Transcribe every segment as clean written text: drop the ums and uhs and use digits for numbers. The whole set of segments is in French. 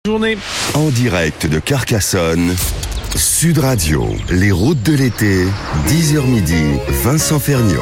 Journée. En direct de Carcassonne, Sud Radio, les routes de l'été, 10h midi, Vincent Ferniaud.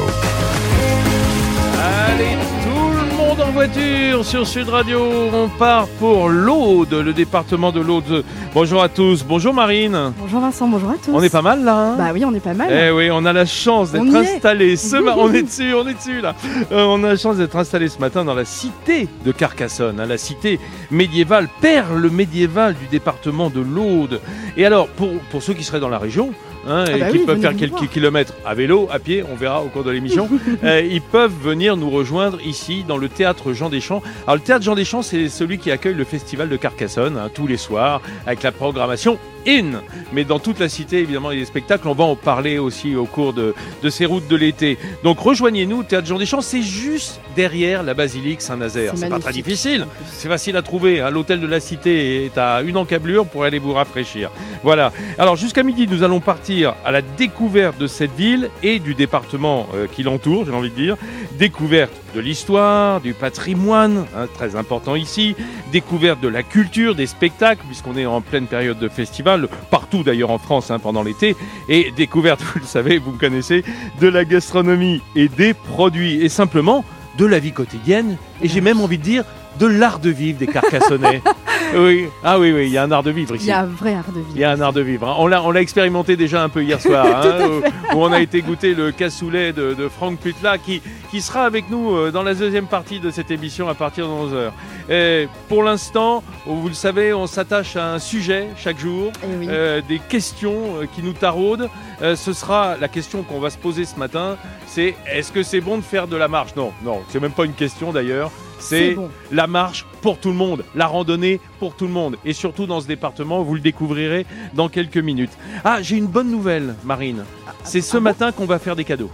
Allez, tout le monde en voiture sur Sud Radio. On part pour l'Aude, le département de l'Aude. Bonjour à tous. Bonjour Marine. Bonjour Vincent, bonjour à tous. On est pas mal là, hein? Bah oui, on est pas mal. Eh oui, on a la chance d'être installés on est dessus là. On a la chance d'être installés ce matin dans la cité de Carcassonne, hein, la cité médiévale, perle médiévale du département de l'Aude. Et alors, pour ceux qui seraient dans la région, qui peuvent faire quelques kilomètres à vélo, à pied, on verra au cours de l'émission, ils peuvent venir nous rejoindre ici dans le théâtre Jean Deschamps. Alors le théâtre Jean Deschamps, c'est celui qui accueille le festival de Carcassonne, hein, tous les soirs, avec la programmation in. Mais dans toute la cité, évidemment, il y a des spectacles. On va en parler aussi au cours de ces routes de l'été. Donc rejoignez-nous, théâtre Jean Deschamps, c'est juste derrière la basilique Saint-Nazaire. C'est pas très difficile, c'est facile à trouver, hein. L'hôtel de la cité est à une encablure pour aller vous rafraîchir. Voilà. Alors jusqu'à midi, nous allons partir à la découverte de cette ville et du département qui l'entoure, j'ai envie de dire. Découverte de l'histoire, du patrimoine, hein, très important ici. Découverte de la culture, des spectacles, puisqu'on est en pleine période de festival, partout d'ailleurs en France, hein, pendant l'été. Et découverte, vous le savez, vous me connaissez, de la gastronomie et des produits. Et simplement de la vie quotidienne. Et j'ai même envie de dire de l'art de vivre des Carcassonnais. Oui, il y a un art de vivre ici. Il y a un vrai art de vivre. Il y a un art de vivre. Hein. On l'a expérimenté déjà un peu hier soir, hein, où on a été goûter le cassoulet de Franck Putla, qui sera avec nous dans la deuxième partie de cette émission à partir de 11h. Et pour l'instant, vous le savez, on s'attache à un sujet chaque jour, des questions qui nous taraudent. Ce sera la question qu'on va se poser ce matin, c'est est-ce que c'est bon de faire de la marche ? Non, c'est même pas une question d'ailleurs. C'est bon. La marche pour tout le monde, la randonnée pour tout le monde. Et surtout dans ce département, vous le découvrirez dans quelques minutes. Ah, j'ai une bonne nouvelle, Marine. C'est ce matin qu'on va faire des cadeaux.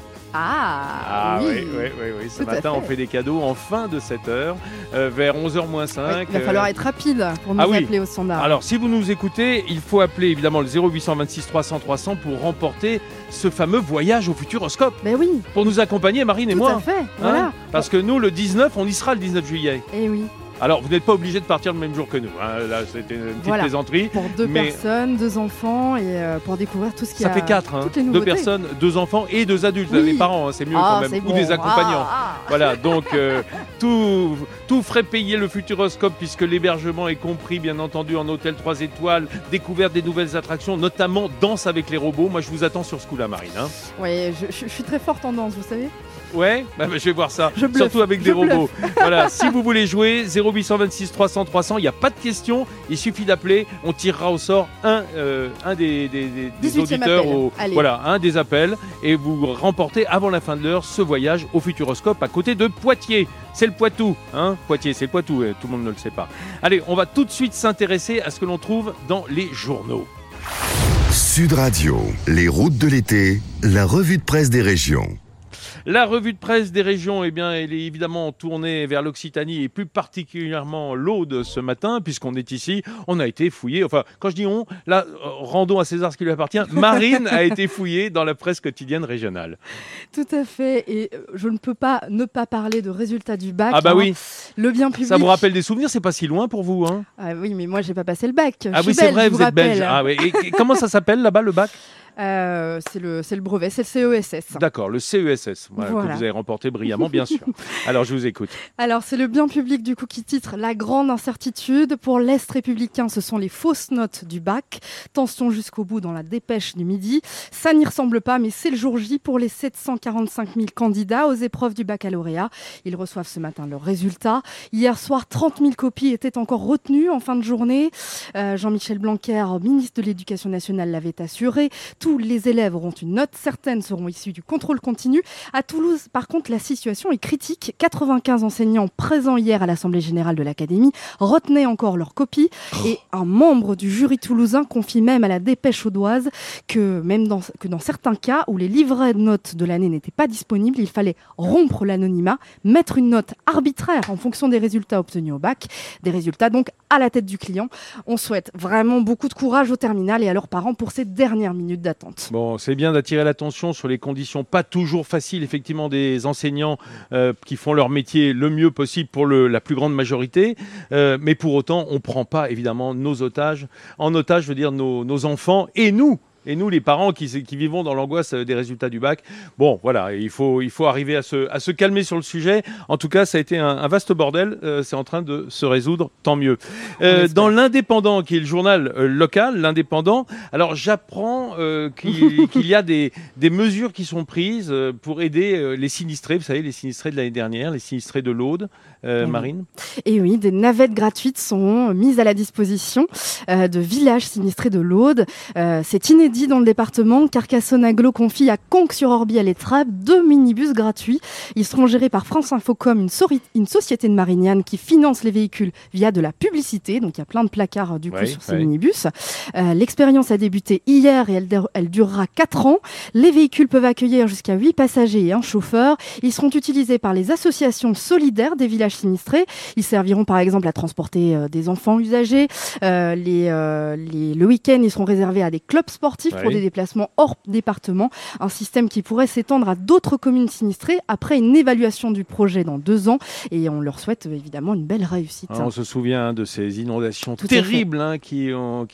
Oui. Ce matin, on fait des cadeaux en fin de 7h, vers 11h moins 5. Il va falloir être rapide pour nous appeler au standard. Alors, si vous nous écoutez, il faut appeler évidemment le 0826 300 300 pour remporter ce fameux voyage au Futuroscope. Ben oui. Pour nous accompagner, Marine et moi. Tout à fait, voilà. Parce que nous, le 19, on y sera le 19 juillet. Eh oui. Alors, vous n'êtes pas obligé de partir le même jour que nous. Hein. Là, c'était une petite plaisanterie. Pour deux personnes, 2 enfants et pour découvrir tout ce qu'il y a. Ça fait 4, hein. 2 personnes, 2 enfants et 2 adultes. Oui. Les parents, hein, c'est mieux quand même. Ou des accompagnants. Voilà, donc tout ferait payer le Futuroscope puisque l'hébergement est compris, bien entendu, en hôtel 3 étoiles, découverte des nouvelles attractions, notamment danse avec les robots. Moi, je vous attends sur ce coup-là, Marine. Hein. Oui, je suis très forte en danse, vous savez. Ouais, je vais voir ça. Surtout avec des robots. Voilà, si vous voulez jouer, 0826 300 300, il n'y a pas de question. Il suffit d'appeler. On tirera au sort un des auditeurs, un des appels, et vous remportez avant la fin de l'heure ce voyage au Futuroscope à côté de Poitiers. C'est le Poitou, hein. Poitiers, c'est le Poitou. Tout le monde ne le sait pas. Allez, on va tout de suite s'intéresser à ce que l'on trouve dans les journaux. Sud Radio, les routes de l'été, la revue de presse des régions. La revue de presse des régions, elle est évidemment tournée vers l'Occitanie et plus particulièrement l'Aude ce matin, puisqu'on est ici. On a été fouillé, enfin, quand je dis on, là, rendons à César ce qui lui appartient. Marine a été fouillée dans la presse quotidienne régionale. Tout à fait, et je ne peux pas ne pas parler de résultats du bac. Ah bah oui. Le bien public. Ça vous rappelle des souvenirs, c'est pas si loin pour vous, hein ? Ah oui, mais moi, j'ai pas passé le bac. C'est vrai, vous êtes belge. Ah oui. Et comment ça s'appelle là-bas, le bac ? C'est le brevet, c'est le CESS. D'accord, le CESS, que vous avez remporté brillamment, bien sûr. Alors, je vous écoute. Alors, c'est le bien public, du coup, qui titre « La grande incertitude ». Pour l'Est républicain, ce sont les fausses notes du bac. Tension jusqu'au bout dans la dépêche du midi. Ça n'y ressemble pas, mais c'est le jour J pour les 745 000 candidats aux épreuves du baccalauréat. Ils reçoivent ce matin leurs résultats. Hier soir, 30 000 copies étaient encore retenues en fin de journée. Jean-Michel Blanquer, ministre de l'Éducation nationale, l'avait assuré. Tous les élèves auront une note, certaines seront issues du contrôle continu. À Toulouse, par contre, la situation est critique. 95 enseignants présents hier à l'Assemblée générale de l'Académie retenaient encore leur copie. Et un membre du jury toulousain confie même à la Dépêche audoise que dans certains cas où les livrets de notes de l'année n'étaient pas disponibles, il fallait rompre l'anonymat, mettre une note arbitraire en fonction des résultats obtenus au bac. Des résultats donc à la tête du client. On souhaite vraiment beaucoup de courage au terminal et à leurs parents pour ces dernières minutes d'attente. d'attente. Bon, c'est bien d'attirer l'attention sur les conditions pas toujours faciles, effectivement, des enseignants qui font leur métier le mieux possible pour la plus grande majorité. Mais pour autant, on ne prend pas, évidemment, nos otages. En otage, je veux dire nos enfants et nous, les parents qui vivons dans l'angoisse des résultats du bac. Bon, voilà, il faut arriver à se calmer sur le sujet. En tout cas, ça a été un vaste bordel. C'est en train de se résoudre, tant mieux. Dans l'Indépendant, qui est le journal local, l'Indépendant, alors j'apprends qu'il y a des mesures qui sont prises pour aider les sinistrés. Vous savez, les sinistrés de l'année dernière, les sinistrés de l'Aude, Marine. Et oui, des navettes gratuites sont mises à la disposition de villages sinistrés de l'Aude. C'est inédit dans le département. Carcassonne Agglo confie à Conques-sur-Orby à l'Étrave 2 minibus gratuits. Ils seront gérés par France Infocom, une société de Marignane qui finance les véhicules via de la publicité. Donc il y a plein de placards sur ces minibus. L'expérience a débuté hier et elle durera 4 ans. Les véhicules peuvent accueillir jusqu'à 8 passagers et un chauffeur. Ils seront utilisés par les associations solidaires des villages sinistrés. Ils serviront par exemple à transporter des enfants usagers. Le week-end, ils seront réservés à des clubs sportifs pour des déplacements hors département. Un système qui pourrait s'étendre à d'autres communes sinistrées après une évaluation du projet dans 2 ans. Et on leur souhaite évidemment une belle réussite. On se souvient de ces inondations terribles qui ont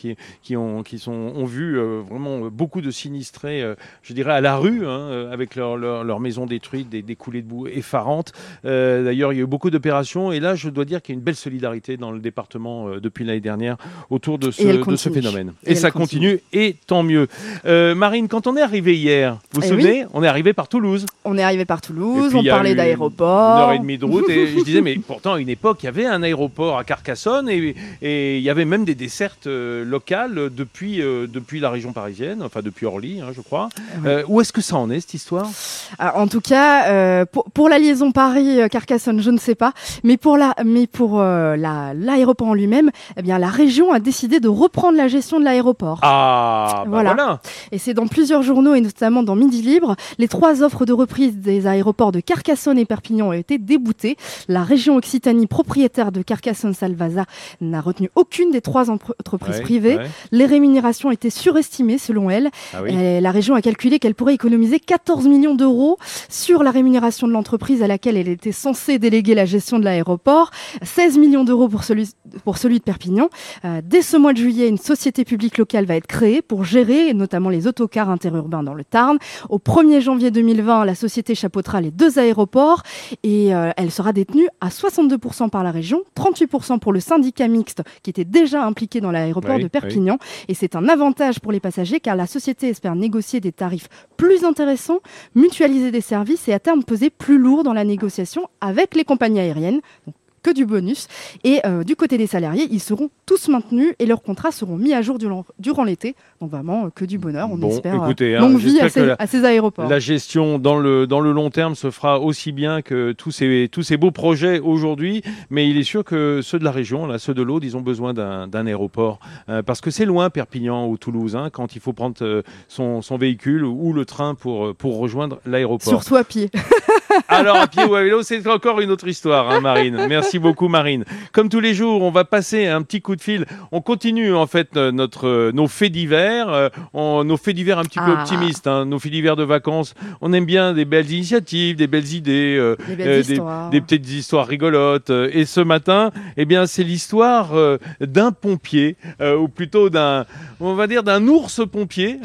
vu vraiment beaucoup de sinistrés, je dirais, à la rue, avec leur maison détruite, des coulées de boue effarantes. D'ailleurs, il y a eu beaucoup d'opérations et là, je dois dire qu'il y a une belle solidarité dans le département depuis l'année dernière autour de ce phénomène. Et ça continue, et tant mieux. Marine, quand on est arrivé hier, vous vous souvenez, on est arrivé par Toulouse. On est arrivé par Toulouse, on parlait d'aéroport. 1h30 de route et je disais, mais pourtant, à une époque, il y avait un aéroport à Carcassonne et il y avait même des dessertes locales depuis la région parisienne, enfin depuis Orly, je crois. Où est-ce que ça en est, cette histoire ? En tout cas, pour la liaison Paris-Carcassonne, je ne sais pas, mais pour l'aéroport en lui-même, eh bien, la région a décidé de reprendre la gestion de l'aéroport. Ah, voilà. Et c'est dans plusieurs journaux et notamment dans Midi Libre. Les 3 offres de reprise des aéroports de Carcassonne et Perpignan ont été déboutées. La région Occitanie, propriétaire de Carcassonne-Salvaza, n'a retenu aucune des 3 entreprises privées. Les rémunérations étaient surestimées selon elle. Et la région a calculé qu'elle pourrait économiser 14 millions d'euros sur la rémunération de l'entreprise à laquelle elle était censée déléguer la gestion de l'aéroport. 16 millions d'euros pour celui de Perpignan. Dès ce mois de juillet, une société publique locale va être créée pour gérer notamment les autocars interurbains dans le Tarn. Au 1er janvier 2020, la société chapeautera les 2 aéroports et elle sera détenue à 62% par la région, 38% pour le syndicat mixte qui était déjà impliqué dans l'aéroport de Perpignan. Et c'est un avantage pour les passagers car la société espère négocier des tarifs plus intéressants, mutualiser des services et à terme peser plus lourd dans la négociation avec les compagnies aériennes. Donc, que du bonus. Et du côté des salariés, ils seront tous maintenus et leurs contrats seront mis à jour durant l'été. Donc vraiment, que du bonheur. On espère longue vie à ces aéroports. La gestion dans le long terme se fera aussi bien que tous ces beaux projets aujourd'hui. Mais il est sûr que ceux de la région, là, ceux de l'Aude, ils ont besoin d'un aéroport. Parce que c'est loin, Perpignan ou Toulouse, quand il faut prendre son véhicule ou le train pour rejoindre l'aéroport. Surtout à pied. Alors, à pied ou à vélo, c'est encore une autre histoire, Marine. Merci beaucoup, Marine. Comme tous les jours, on va passer un petit coup de fil. On continue, en fait, nos faits divers. Nos faits divers un petit peu optimistes, nos faits divers de vacances. On aime bien des belles initiatives, des belles idées, des petites histoires rigolotes. Et ce matin, eh bien, c'est l'histoire d'un pompier, ou plutôt d'un ours pompier.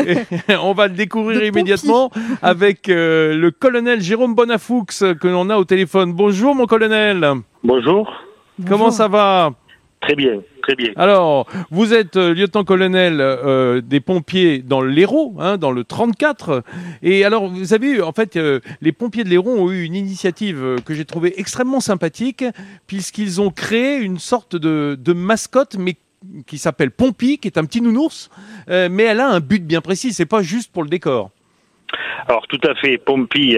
On va le découvrir immédiatement avec le colonel Jérôme Bonafoux que l'on a au téléphone. Bonjour, mon colonel. Bonjour. Comment ça va ? Très bien, très bien. Alors, vous êtes lieutenant-colonel des pompiers dans l'Hérault, dans le 34. Et alors, vous savez, en fait, les pompiers de l'Hérault ont eu une initiative que j'ai trouvée extrêmement sympathique, puisqu'ils ont créé une sorte de mascotte, mais qui s'appelle Pompi, qui est un petit nounours, mais elle a un but bien précis, c'est pas juste pour le décor. Alors, tout à fait, Pompi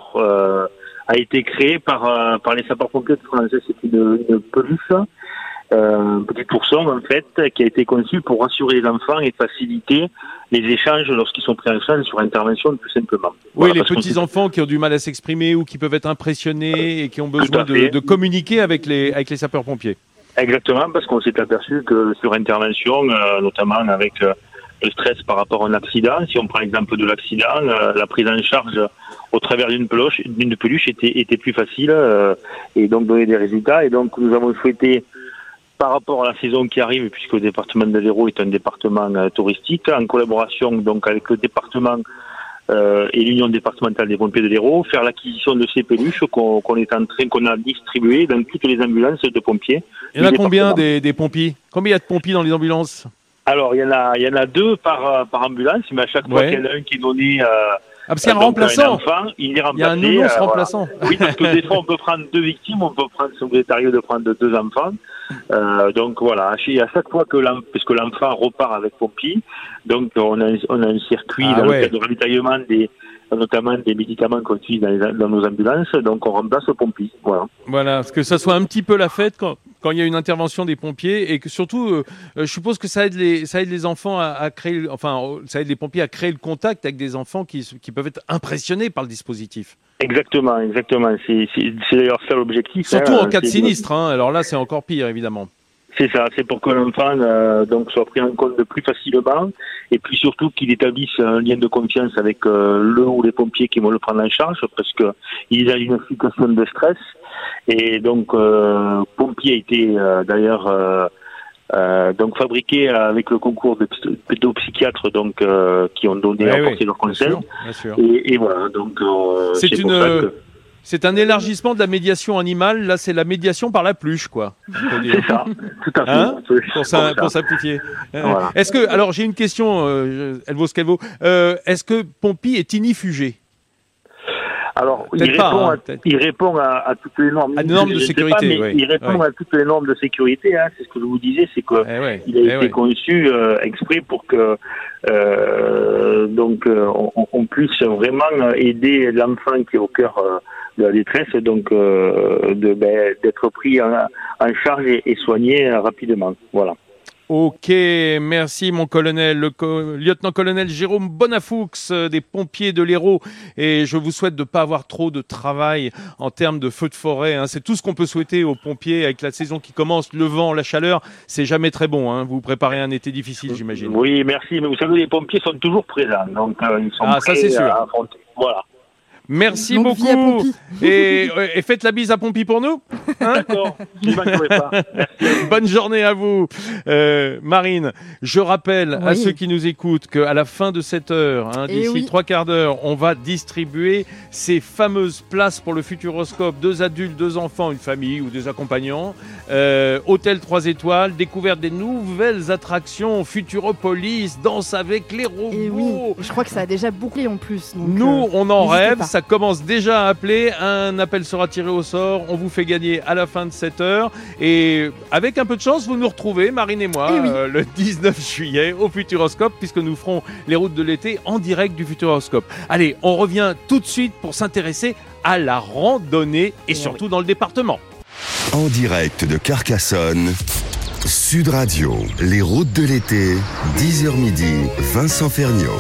a été créé par les sapeurs-pompiers de France. C'est une peluche, un petit ourson en fait, qui a été conçu pour rassurer les enfants et faciliter les échanges lorsqu'ils sont pris en charge sur intervention tout simplement. Oui, les petits enfants qui ont du mal à s'exprimer ou qui peuvent être impressionnés et qui ont besoin de communiquer avec les sapeurs-pompiers. Exactement, parce qu'on s'est aperçu que sur intervention, notamment avec le stress par rapport à un accident. Si on prend l'exemple de l'accident, la prise en charge au travers d'une peluche était plus facile et donc donnait des résultats. Et donc nous avons souhaité, par rapport à la saison qui arrive, puisque le département de l'Hérault est un département touristique, en collaboration donc avec le département et l'Union départementale des pompiers de l'Hérault, faire l'acquisition de ces peluches qu'on a distribuées dans toutes les ambulances de pompiers. Il y en a combien des pompiers? Combien il y a de pompiers dans les ambulances? Alors, il y en a 2 par ambulance, mais à chaque fois qu'il y en a un qui est donné... parce qu'il y a un remplaçant. Il est remplacé. Il y a un nounours remplaçant. Oui, parce que des fois, on peut prendre 2 victimes, on peut prendre, si on est arrivé de prendre 2 enfants. Donc voilà, à chaque fois puisque l'enfant repart avec pompier, donc on a un circuit dans le cadre de ravitaillement notamment des médicaments qu'on utilise dans nos ambulances, donc on remplace le pompier. Voilà, que ça soit un petit peu la fête quand il y a une intervention des pompiers et que surtout, je suppose que ça aide les enfants à créer, ça aide les pompiers à créer le contact avec des enfants qui peuvent être impressionnés par le dispositif. Exactement. C'est d'ailleurs ça l'objectif. Surtout en cas de sinistre, alors là c'est encore pire évidemment. C'est ça, c'est pour que l'enfant donc soit pris en compte de plus facilement et puis surtout qu'il établisse un lien de confiance avec le ou les pompiers qui vont le prendre en charge parce que il a une situation de stress et donc pompier a été d'ailleurs donc fabriqué avec le concours de pédopsychiatres donc qui ont donné apporté leur conseil. Bien sûr. Et voilà donc c'est un élargissement de la médiation animale. Là, c'est la médiation par la pluche, quoi. C'est ça, tout à fait. Pour simplifier. Voilà. Est-ce que, alors, j'ai une question, elle vaut ce qu'elle vaut. Est-ce que Pompi est inifugé? Alors, il répond à toutes les normes. À des normes de sécurité, oui. Il répond à toutes les normes de sécurité. C'est ce que je vous disais, c'est que il a été conçu exprès pour que on puisse vraiment aider l'enfant qui est au cœur de la détresse, donc d'être pris en charge et soigné rapidement. Voilà. Ok, merci mon colonel, lieutenant-colonel Jérôme Bonafoux des pompiers de l'Hérault. Et je vous souhaite de ne pas avoir trop de travail en termes de feux de forêt. C'est tout ce qu'on peut souhaiter aux pompiers avec la saison qui commence, le vent, la chaleur. C'est jamais très bon. Vous préparez un été difficile, j'imagine. Oui, merci. Mais vous savez, les pompiers sont toujours présents. Donc, ils sont prêts à affronter. Voilà. Merci beaucoup. Et faites la bise à Pompi pour nous. D'accord, je ne manquerai pas. Merci. Bonne journée à vous. Marine, je rappelle à ceux qui nous écoutent qu'à la fin de cette heure, d'ici 3/4 d'heure, on va distribuer ces fameuses places pour le Futuroscope. 2 adultes, 2 enfants, une famille ou des accompagnants. Hôtel 3 étoiles, découverte des nouvelles attractions, Futuropolis, danse avec les robots. Et oui, je crois que ça a déjà bouclé en plus. Donc, nous, on en rêve. Ça commence déjà à appeler. Un appel sera tiré au sort. On vous fait gagner à la fin de cette heure. Et avec un peu de chance, vous nous retrouvez, Marine et moi, le 19 juillet au Futuroscope, puisque nous ferons les routes de l'été en direct du Futuroscope. Allez, on revient tout de suite pour s'intéresser à la randonnée et surtout dans le département. En direct de Carcassonne, Sud Radio, les routes de l'été, 10h midi, Vincent Ferniaud.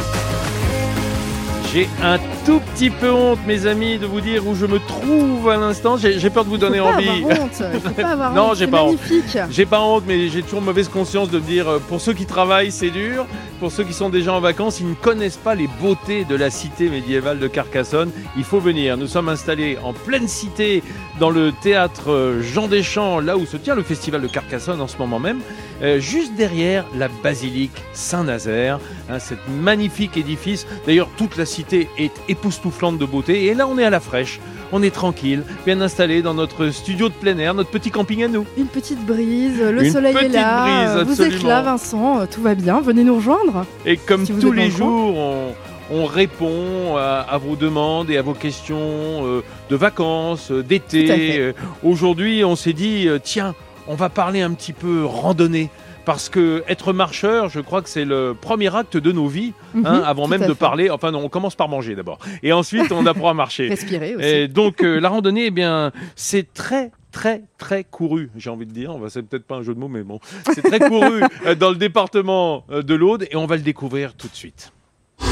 J'ai un tout petit peu honte, mes amis, de vous dire où je me trouve à l'instant. J'ai peur de vous donner envie. Il faut pas avoir honte. Non, j'ai pas honte. Magnifique. J'ai pas honte, mais j'ai toujours mauvaise conscience de me dire, pour ceux qui travaillent, c'est dur. Pour ceux qui sont déjà en vacances, ils ne connaissent pas les beautés de la cité médiévale de Carcassonne. Il faut venir. Nous sommes installés en pleine cité, dans le théâtre Jean Deschamps, là où se tient le festival de Carcassonne en ce moment même, juste derrière la basilique Saint-Nazaire, cet magnifique édifice. D'ailleurs, toute la cité est époustouflante de beauté. Et là, on est à la fraîche. On est tranquille, bien installé dans notre studio de plein air, notre petit camping à nous. Une petite brise, le soleil est là. Vous êtes là, Vincent, tout va bien. Venez nous rejoindre. Et comme tous les jours, on répond à vos demandes et à vos questions de vacances, d'été. Aujourd'hui, on s'est dit, tiens, on va parler un petit peu randonnée. Parce que être marcheur, je crois que c'est le premier acte de nos vies, avant même de parler. Enfin, non, on commence par manger d'abord. Et ensuite, on apprend à marcher. Respirer aussi. Et donc, la randonnée, eh bien, c'est très, très, très couru, j'ai envie de dire. C'est peut-être pas un jeu de mots, mais bon. C'est très couru dans le département de l'Aude et on va le découvrir tout de suite.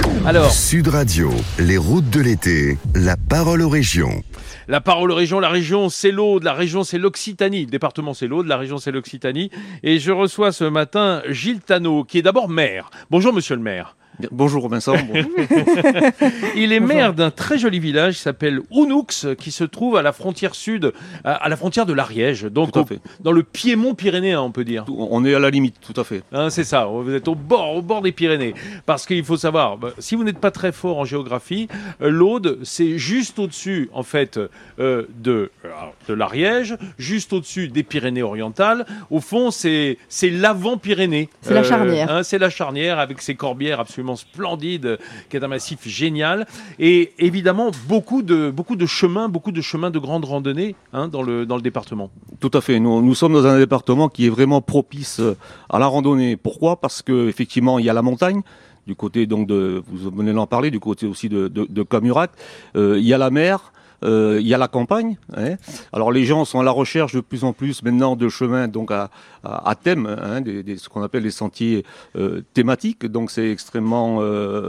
Alors, Sud Radio, les routes de l'été, la parole aux régions. la parole aux régions, la région c'est l'Aude, la région c'est l'Occitanie, le département c'est l'Aude, la région c'est l'Occitanie. Et je reçois ce matin Gilles Tanneau, qui est d'abord maire. Bonjour monsieur le maire. Bonjour Vincent. Bonjour. Il est maire d'un très joli village qui s'appelle Ounoux, qui se trouve à la frontière sud, à la frontière de l'Ariège, donc dans le Piémont pyrénéen, on peut dire. On est à la limite, tout à fait. Hein, c'est ça, vous êtes au bord des Pyrénées. Parce qu'il faut savoir, si vous n'êtes pas très fort en géographie, l'Aude, c'est juste au-dessus, en fait, de l'Ariège, juste au-dessus des Pyrénées-Orientales. Au fond, c'est l'avant-Pyrénées. C'est la charnière. Hein, c'est la charnière avec ses corbières absolument splendide, qui est un massif génial, et évidemment beaucoup de chemins, de grandes randonnées dans le département. Tout à fait. Nous sommes dans un département qui est vraiment propice à la randonnée. Pourquoi ? Parce que effectivement, il y a la montagne. Du côté donc vous venez d'en parler, du côté aussi de Camurac. Il y a la mer. Il y a la campagne. Alors les gens sont à la recherche de plus en plus maintenant de chemins donc à thème, ce qu'on appelle les sentiers thématiques. Donc c'est extrêmement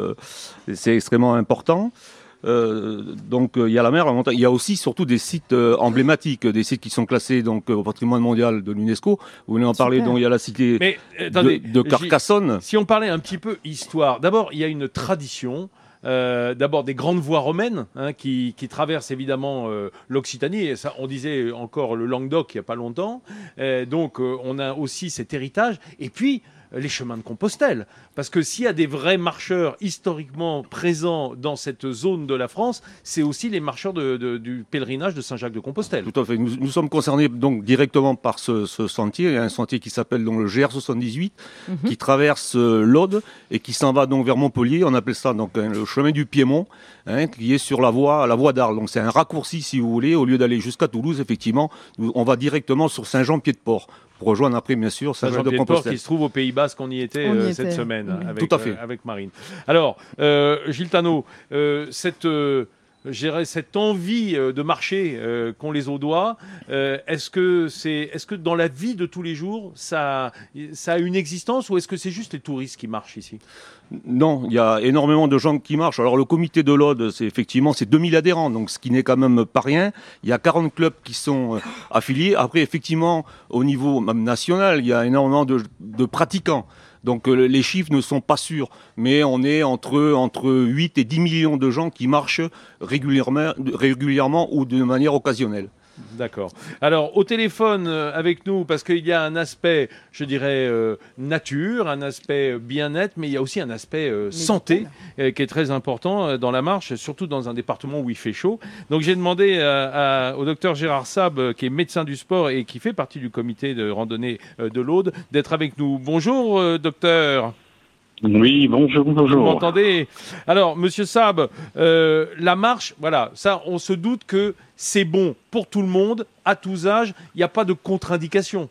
important. Donc il y a la mer, la montagne. Il y a aussi surtout des sites emblématiques, des sites qui sont classés donc au patrimoine mondial de l'UNESCO. Vous venez en parler. Donc il y a la cité de Carcassonne. Si on parlait un petit peu histoire, d'abord il y a une tradition. D'abord des grandes voies romaines qui traversent évidemment l'Occitanie, et ça on disait encore le Languedoc il n'y a pas longtemps, donc on a aussi cet héritage, et puis les chemins de Compostelle, parce que s'il y a des vrais marcheurs historiquement présents dans cette zone de la France, c'est aussi les marcheurs du pèlerinage de Saint-Jacques-de-Compostelle. Tout à fait, nous sommes concernés donc directement par ce sentier. Il y a un sentier qui s'appelle donc le GR78 qui traverse l'Aude et qui s'en va donc vers Montpellier. On appelle ça donc le chemin du Piémont, qui est sur la voie d'Arles. Donc c'est un raccourci, si vous voulez, au lieu d'aller jusqu'à Toulouse, effectivement, on va directement sur Saint-Jean-Pied-de-Port pour rejoindre après, bien sûr, Saint-Jean-Pied-de-Port qui se trouve au Pays Basque. On y était cette semaine avec Marine. Alors, Gilles Tanneau, cette envie de marcher qu'ont les Audois, est-ce que dans la vie de tous les jours, ça a une existence, ou est-ce que c'est juste les touristes qui marchent ici ? Non, il y a énormément de gens qui marchent. Alors le comité de l'Aude, c'est 2000 adhérents, donc ce qui n'est quand même pas rien. Il y a 40 clubs qui sont affiliés. Après, effectivement, au niveau même national, il y a énormément de pratiquants. Donc les chiffres ne sont pas sûrs, mais on est entre 8 et 10 millions de gens qui marchent régulièrement ou de manière occasionnelle. D'accord. Alors, au téléphone avec nous, parce qu'il y a un aspect, je dirais, nature, un aspect bien-être, mais il y a aussi un aspect santé qui est très important dans la marche, surtout dans un département où il fait chaud. Donc, j'ai demandé au docteur Gérard Sab, qui est médecin du sport et qui fait partie du comité de randonnée de l'Aude, d'être avec nous. Bonjour, docteur. Oui, bonjour. Vous m'entendez ? Alors, monsieur Sab, la marche, voilà, ça, on se doute que c'est bon pour tout le monde, à tous âges, il n'y a pas de contre-indications.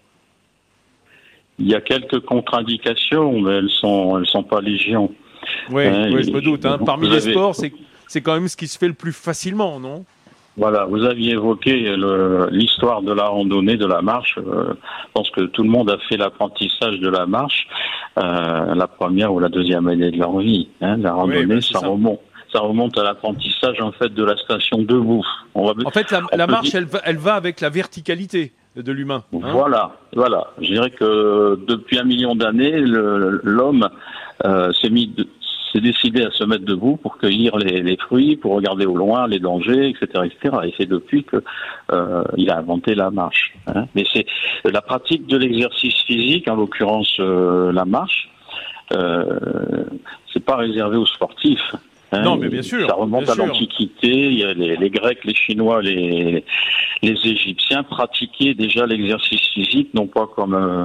Il y a quelques contre-indications, mais elles sont pas légion. Oui, je me doute. Parmi les sports, c'est quand même ce qui se fait le plus facilement, non ? Voilà, vous aviez évoqué l'histoire de la randonnée, de la marche. Je pense que tout le monde a fait l'apprentissage de la marche, la première ou la deuxième année de leur vie. La randonnée, ça remonte à l'apprentissage en fait de la station debout. En fait, la marche, elle va avec la verticalité de l'humain. Voilà. Je dirais que depuis 1 million d'années, l'homme s'est décidé à se mettre debout pour cueillir les fruits, pour regarder au loin les dangers, etc., etc. Et c'est depuis que il a inventé la marche. Mais c'est la pratique de l'exercice physique, en l'occurrence la marche. C'est pas réservé aux sportifs. Non, mais bien sûr. Ça remonte à l'Antiquité. Il y a les Grecs, les Chinois, les Égyptiens pratiquaient déjà l'exercice physique, non pas comme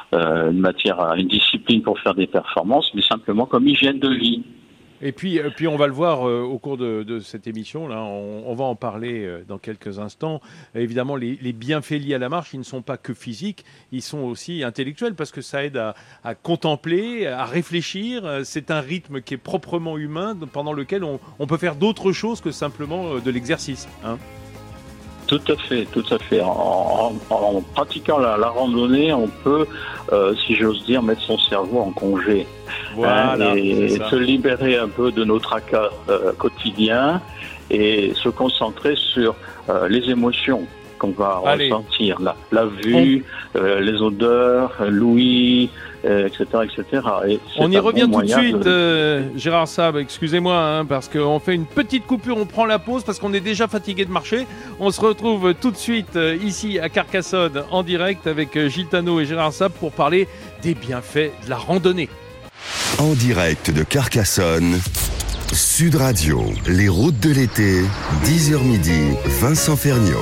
une discipline pour faire des performances, mais simplement comme hygiène de vie. Et puis on va le voir au cours de cette émission, là, on va en parler dans quelques instants. Évidemment, les bienfaits liés à la marche, ils ne sont pas que physiques, ils sont aussi intellectuels, parce que ça aide à contempler, à réfléchir. C'est un rythme qui est proprement humain, pendant lequel on peut faire d'autres choses que simplement de l'exercice. Tout Tout à fait. En pratiquant la randonnée, on peut, si j'ose dire, mettre son cerveau en congé. Voilà, et se libérer un peu de nos tracas quotidiens et se concentrer sur les émotions qu'on va ressentir, la vue, les odeurs, l'ouïe, etc. Et on y revient tout de suite, Gérard Sab, excusez-moi, parce qu'on fait une petite coupure, on prend la pause parce qu'on est déjà fatigué de marcher. On se retrouve tout de suite ici à Carcassonne en direct avec Gilles Tanneau et Gérard Sab pour parler des bienfaits de la randonnée. En direct de Carcassonne, Sud Radio, les routes de l'été, 10h midi, Vincent Ferniaud.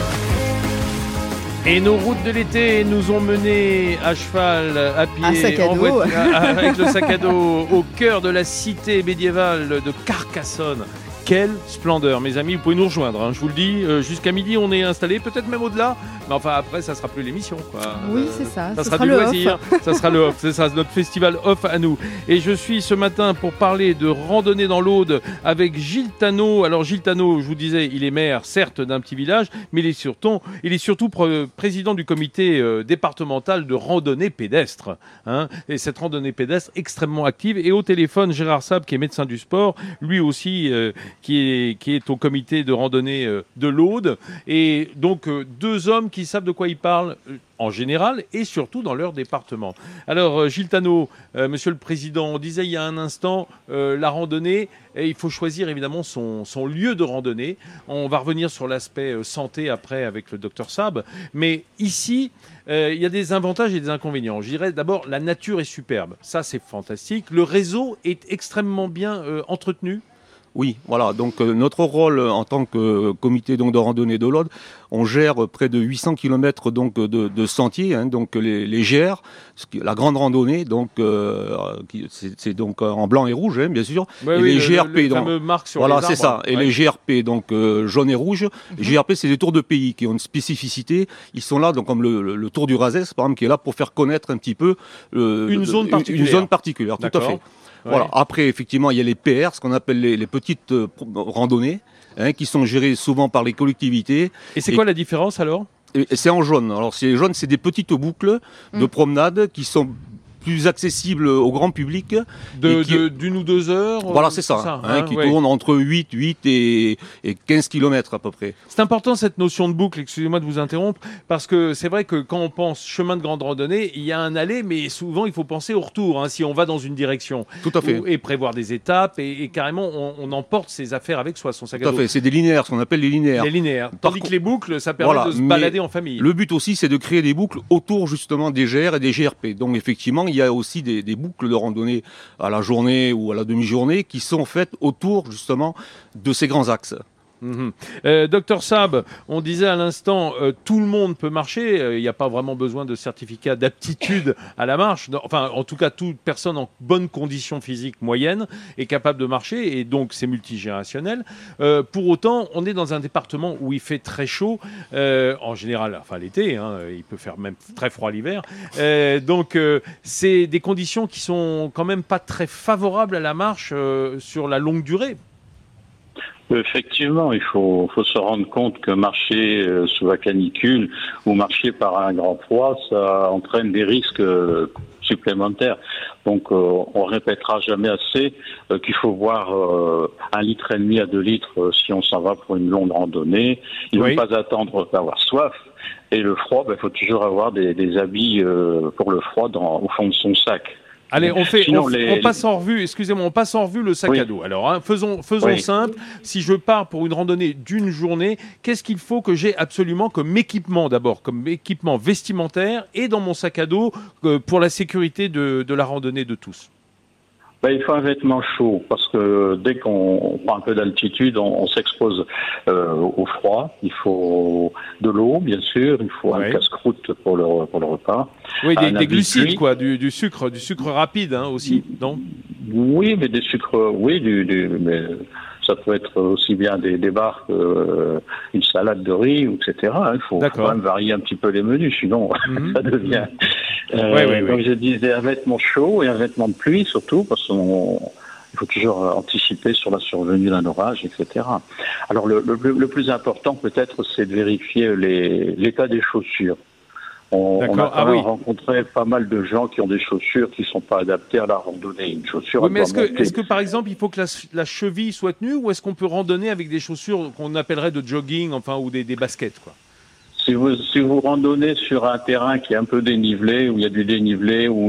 Et nos routes de l'été nous ont menés à cheval, à pied, avec le sac à dos, au cœur de la cité médiévale de Carcassonne. Quelle splendeur, mes amis, vous pouvez nous rejoindre, je vous le dis, jusqu'à midi on est installé, peut-être même au-delà, mais enfin après ça sera plus l'émission, quoi. Oui, c'est ça. Ça sera du loisir, ça sera le off, c'est ça, notre festival off à nous. Et je suis ce matin pour parler de randonnée dans l'Aude avec Gilles Tanneau. Alors Gilles Tanneau, je vous disais, il est maire, certes, d'un petit village, mais il est surtout président du comité départemental de randonnée pédestre. Et cette randonnée pédestre extrêmement active. Et au téléphone, Gérard Sab, qui est médecin du sport, lui aussi, qui est au comité de randonnée de l'Aude. Et donc, deux hommes qui savent de quoi ils parlent en général et surtout dans leur département. Alors, Gilles Tanneau, Monsieur le Président, on disait il y a un instant, la randonnée, et il faut choisir évidemment son lieu de randonnée. On va revenir sur l'aspect santé après avec le docteur Sab. Mais ici, il y a des avantages et des inconvénients. Je dirais d'abord, la nature est superbe. Ça, c'est fantastique. Le réseau est extrêmement bien entretenu. Oui, voilà. Donc notre rôle en tant que comité donc de randonnée de l'Aude, on gère près de 800 km donc de sentiers, donc les GR, la grande randonnée, donc c'est donc en blanc et rouge, bien sûr. Ouais, et oui, les GRP, le donc fameux marque sur voilà, les arbres. c'est ça. Et les GRP, donc jaune et rouge. Les GRP, c'est des tours de pays qui ont une spécificité. Ils sont là, donc comme le Tour du Razès, par exemple, qui est là pour faire connaître un petit peu une zone particulière. Tout à fait. Voilà. Après, effectivement, il y a les PR, ce qu'on appelle les petites randonnées, qui sont gérées souvent par les collectivités. Et c'est quoi la différence alors ? Et c'est en jaune. Alors, c'est jaune, c'est des petites boucles de promenade qui sont plus accessible au grand public. D'une ou 2 heures. Voilà, c'est ça. Qui tourne entre 8 et 15 km à peu près. C'est important cette notion de boucle, excusez-moi de vous interrompre, parce que c'est vrai que quand on pense chemin de grande randonnée, il y a un aller, mais souvent il faut penser au retour, si on va dans une direction. Tout à fait. Et prévoir des étapes, et carrément on emporte ses affaires avec soi, son sac à dos. Tout à fait, c'est des linéaires, ce qu'on appelle les linéaires. Les linéaires. Tandis que les boucles, ça permet de se balader en famille. Le but aussi, c'est de créer des boucles autour justement des GR et des GRP. Donc effectivement, il y a aussi des boucles de randonnée à la journée ou à la demi-journée qui sont faites autour justement de ces grands axes. Docteur Sab, on disait à l'instant, tout le monde peut marcher, il n'y a pas vraiment besoin de certificat d'aptitude à la marche, enfin en tout cas toute personne en bonne condition physique moyenne est capable de marcher et donc c'est multigénérationnel. Pour autant, on est dans un département où il fait très chaud, en général, enfin l'été, il peut faire même très froid l'hiver, donc c'est des conditions qui sont quand même pas très favorables à la marche sur la longue durée. Effectivement, il faut se rendre compte que marcher sous la canicule ou marcher par un grand froid, ça entraîne des risques supplémentaires. Donc, on répétera jamais assez qu'il faut boire 1,5 litre à 2 litres si on s'en va pour une longue randonnée. Il ne faut pas attendre d'avoir soif. Et le froid, il faut toujours avoir des habits pour le froid au fond de son sac. Allez, on passe en revue, excusez-moi, on passe en revue le sac à dos. Alors, faisons simple. Si je pars pour une randonnée d'une journée, qu'est-ce qu'il faut que j'ai absolument comme équipement d'abord, comme équipement vestimentaire et dans mon sac à dos pour la sécurité de la randonnée de tous ? Il faut un vêtement chaud parce que dès qu'on prend un peu d'altitude, on s'expose au froid. Il faut de l'eau, bien sûr. Il faut un casse-croûte pour le repas. Oui, des glucides, quoi, du sucre rapide aussi, non ? Oui, mais des sucres, mais ça peut être aussi bien des barres qu'une salade de riz, etc. Il faut quand même varier un petit peu les menus, sinon ça devient... Donc je disais un vêtement chaud et un vêtement de pluie surtout, parce qu'on Il faut toujours anticiper sur la survenue d'un orage, etc. Alors le plus important peut-être, c'est de vérifier l'état des chaussures. On a quand même rencontré pas mal de gens qui ont des chaussures qui ne sont pas adaptées à la randonnée. Une chaussure. Oui, mais est-ce que par exemple il faut que la cheville soit tenue, ou est-ce qu'on peut randonner avec des chaussures qu'on appellerait de jogging, enfin, ou des baskets, quoi? Si vous randonnez sur un terrain qui est un peu dénivelé, où il y a du dénivelé, où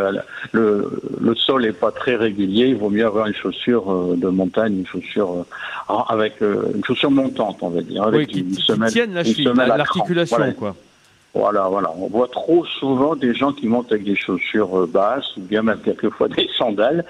le sol n'est pas très régulier, il vaut mieux avoir une chaussure de montagne, une chaussure avec une chaussure montante, on va dire, avec qui tienne la cheville, l'articulation, voilà. Quoi. Voilà. On voit trop souvent des gens qui montent avec des chaussures basses, ou bien même quelquefois des sandales.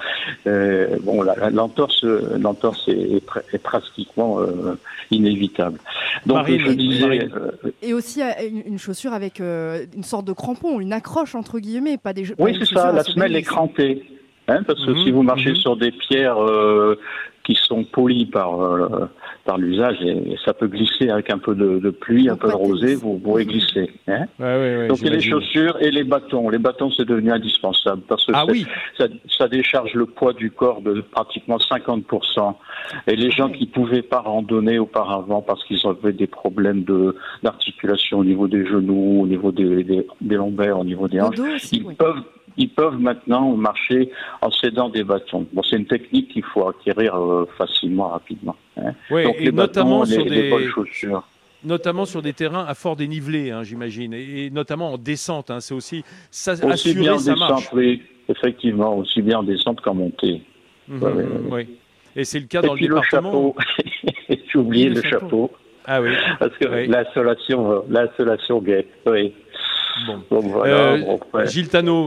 L'entorse est pratiquement inévitable. Donc, Marine. Et aussi une chaussure avec une sorte de crampon, une accroche entre guillemets, pas des. Oui, c'est ça. La semelle est crampée, parce que si vous marchez sur des pierres qui sont polies par l'usage, et ça peut glisser avec un peu de pluie, un peu de rosée, vous pourrez glisser. Donc il y a les chaussures et les bâtons. Les bâtons, c'est devenu indispensable parce que ça décharge le poids du corps de pratiquement 50%. Et les gens qui pouvaient pas randonner auparavant parce qu'ils avaient des problèmes d'articulation au niveau des genoux, au niveau des lombaires, au niveau des hanches, ils peuvent maintenant marcher en s'aidant des bâtons. Bon, c'est une technique qu'il faut acquérir facilement, rapidement. Oui, donc et les notamment bâtons, les bonnes chaussures. Notamment sur des terrains à fort dénivelé, j'imagine, et notamment en descente. C'est aussi bien assurer sa marche. Oui, effectivement, aussi bien en descente qu'en montée. Oui. Et c'est le cas dans le département. J'ai oublié le chapeau. Ah oui. Parce que l'insolation guette. Oui. Bon. Gilles Tanneau,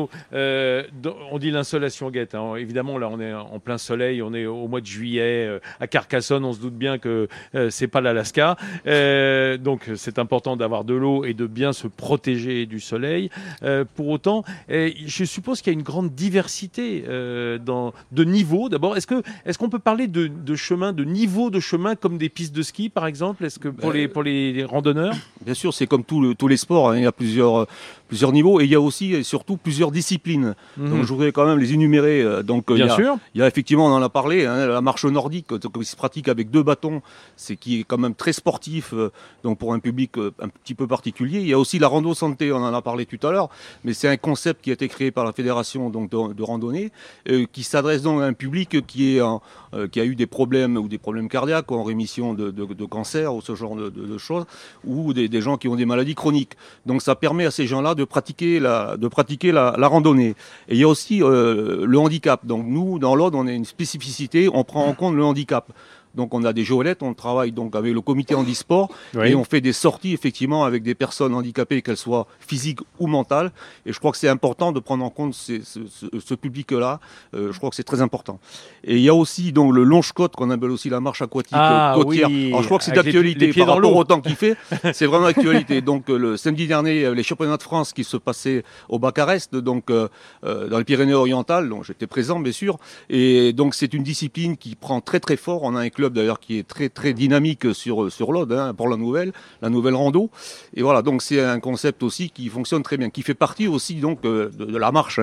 on dit l'insolation guette. Évidemment, là, on est en plein soleil, on est au mois de juillet à Carcassonne. On se doute bien que c'est pas l'Alaska, donc c'est important d'avoir de l'eau et de bien se protéger du soleil. Pour autant, je suppose qu'il y a une grande diversité de niveaux. D'abord, est-ce qu'on peut parler de chemin, de niveau de chemin comme des pistes de ski, par exemple? Est-ce que pour les randonneurs? Bien sûr, c'est comme tous les sports. Il y a plusieurs niveaux, et il y a aussi et surtout plusieurs disciplines. Donc je voudrais quand même les énumérer. Bien sûr. Il y a effectivement, on en a parlé, la marche nordique qui se pratique avec 2 bâtons, qui est quand même très sportif, donc pour un public un petit peu particulier. Il y a aussi la rando santé, on en a parlé tout à l'heure, mais c'est un concept qui a été créé par la fédération de randonnée, qui s'adresse donc à un public qui a eu des problèmes ou des problèmes cardiaques, ou en rémission de cancer, ou ce genre de choses, ou des gens qui ont des maladies chroniques. Donc ça permet à ces gens-là de pratiquer la randonnée. Et il y a aussi le handicap. Donc nous, dans l'Aude, on a une spécificité, on prend en compte le handicap. Donc on a des geolettes, on travaille donc avec le comité handisport, et on fait des sorties effectivement avec des personnes handicapées, qu'elles soient physiques ou mentales. Et je crois que c'est important de prendre en compte ce public-là. Je crois que c'est très important. Et il y a aussi donc le longe-côte, qu'on appelle aussi la marche aquatique côtière. Oui. Alors je crois que c'est d'actualité par rapport au temps qu'il fait. C'est vraiment d'actualité. Donc le samedi dernier, les championnats de France qui se passaient au Bac-Arest, donc dans les Pyrénées-Orientales, dont j'étais présent bien sûr. Et donc c'est une discipline qui prend très très fort. On a un club d'ailleurs qui est très très dynamique sur l'Aude, pour la nouvelle rando. Et voilà, donc c'est un concept aussi qui fonctionne très bien, qui fait partie aussi donc de la marche,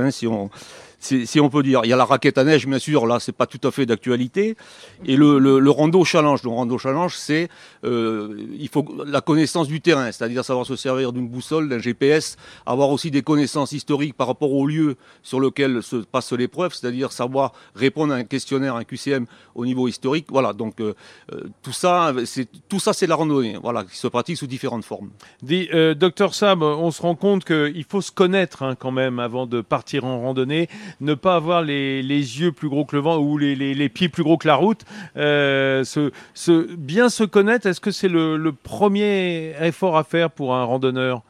si on peut dire. Il y a la raquette à neige, bien sûr, là c'est pas tout à fait d'actualité. Et le rando challenge. Donc rando challenge, c'est il faut la connaissance du terrain, c'est-à-dire savoir se servir d'une boussole, d'un GPS, avoir aussi des connaissances historiques par rapport au lieu sur lequel se passe l'épreuve, c'est-à-dire savoir répondre à un questionnaire, un QCM au niveau historique. Voilà, donc tout ça c'est la randonnée, voilà, qui se pratique sous différentes formes. Docteur Saab, on se rend compte qu'il faut se connaître quand même avant de partir en randonnée. Ne pas avoir les yeux plus gros que le vent ou les pieds plus gros que la route. Bien se connaître, est-ce que c'est le premier effort à faire pour un randonneur?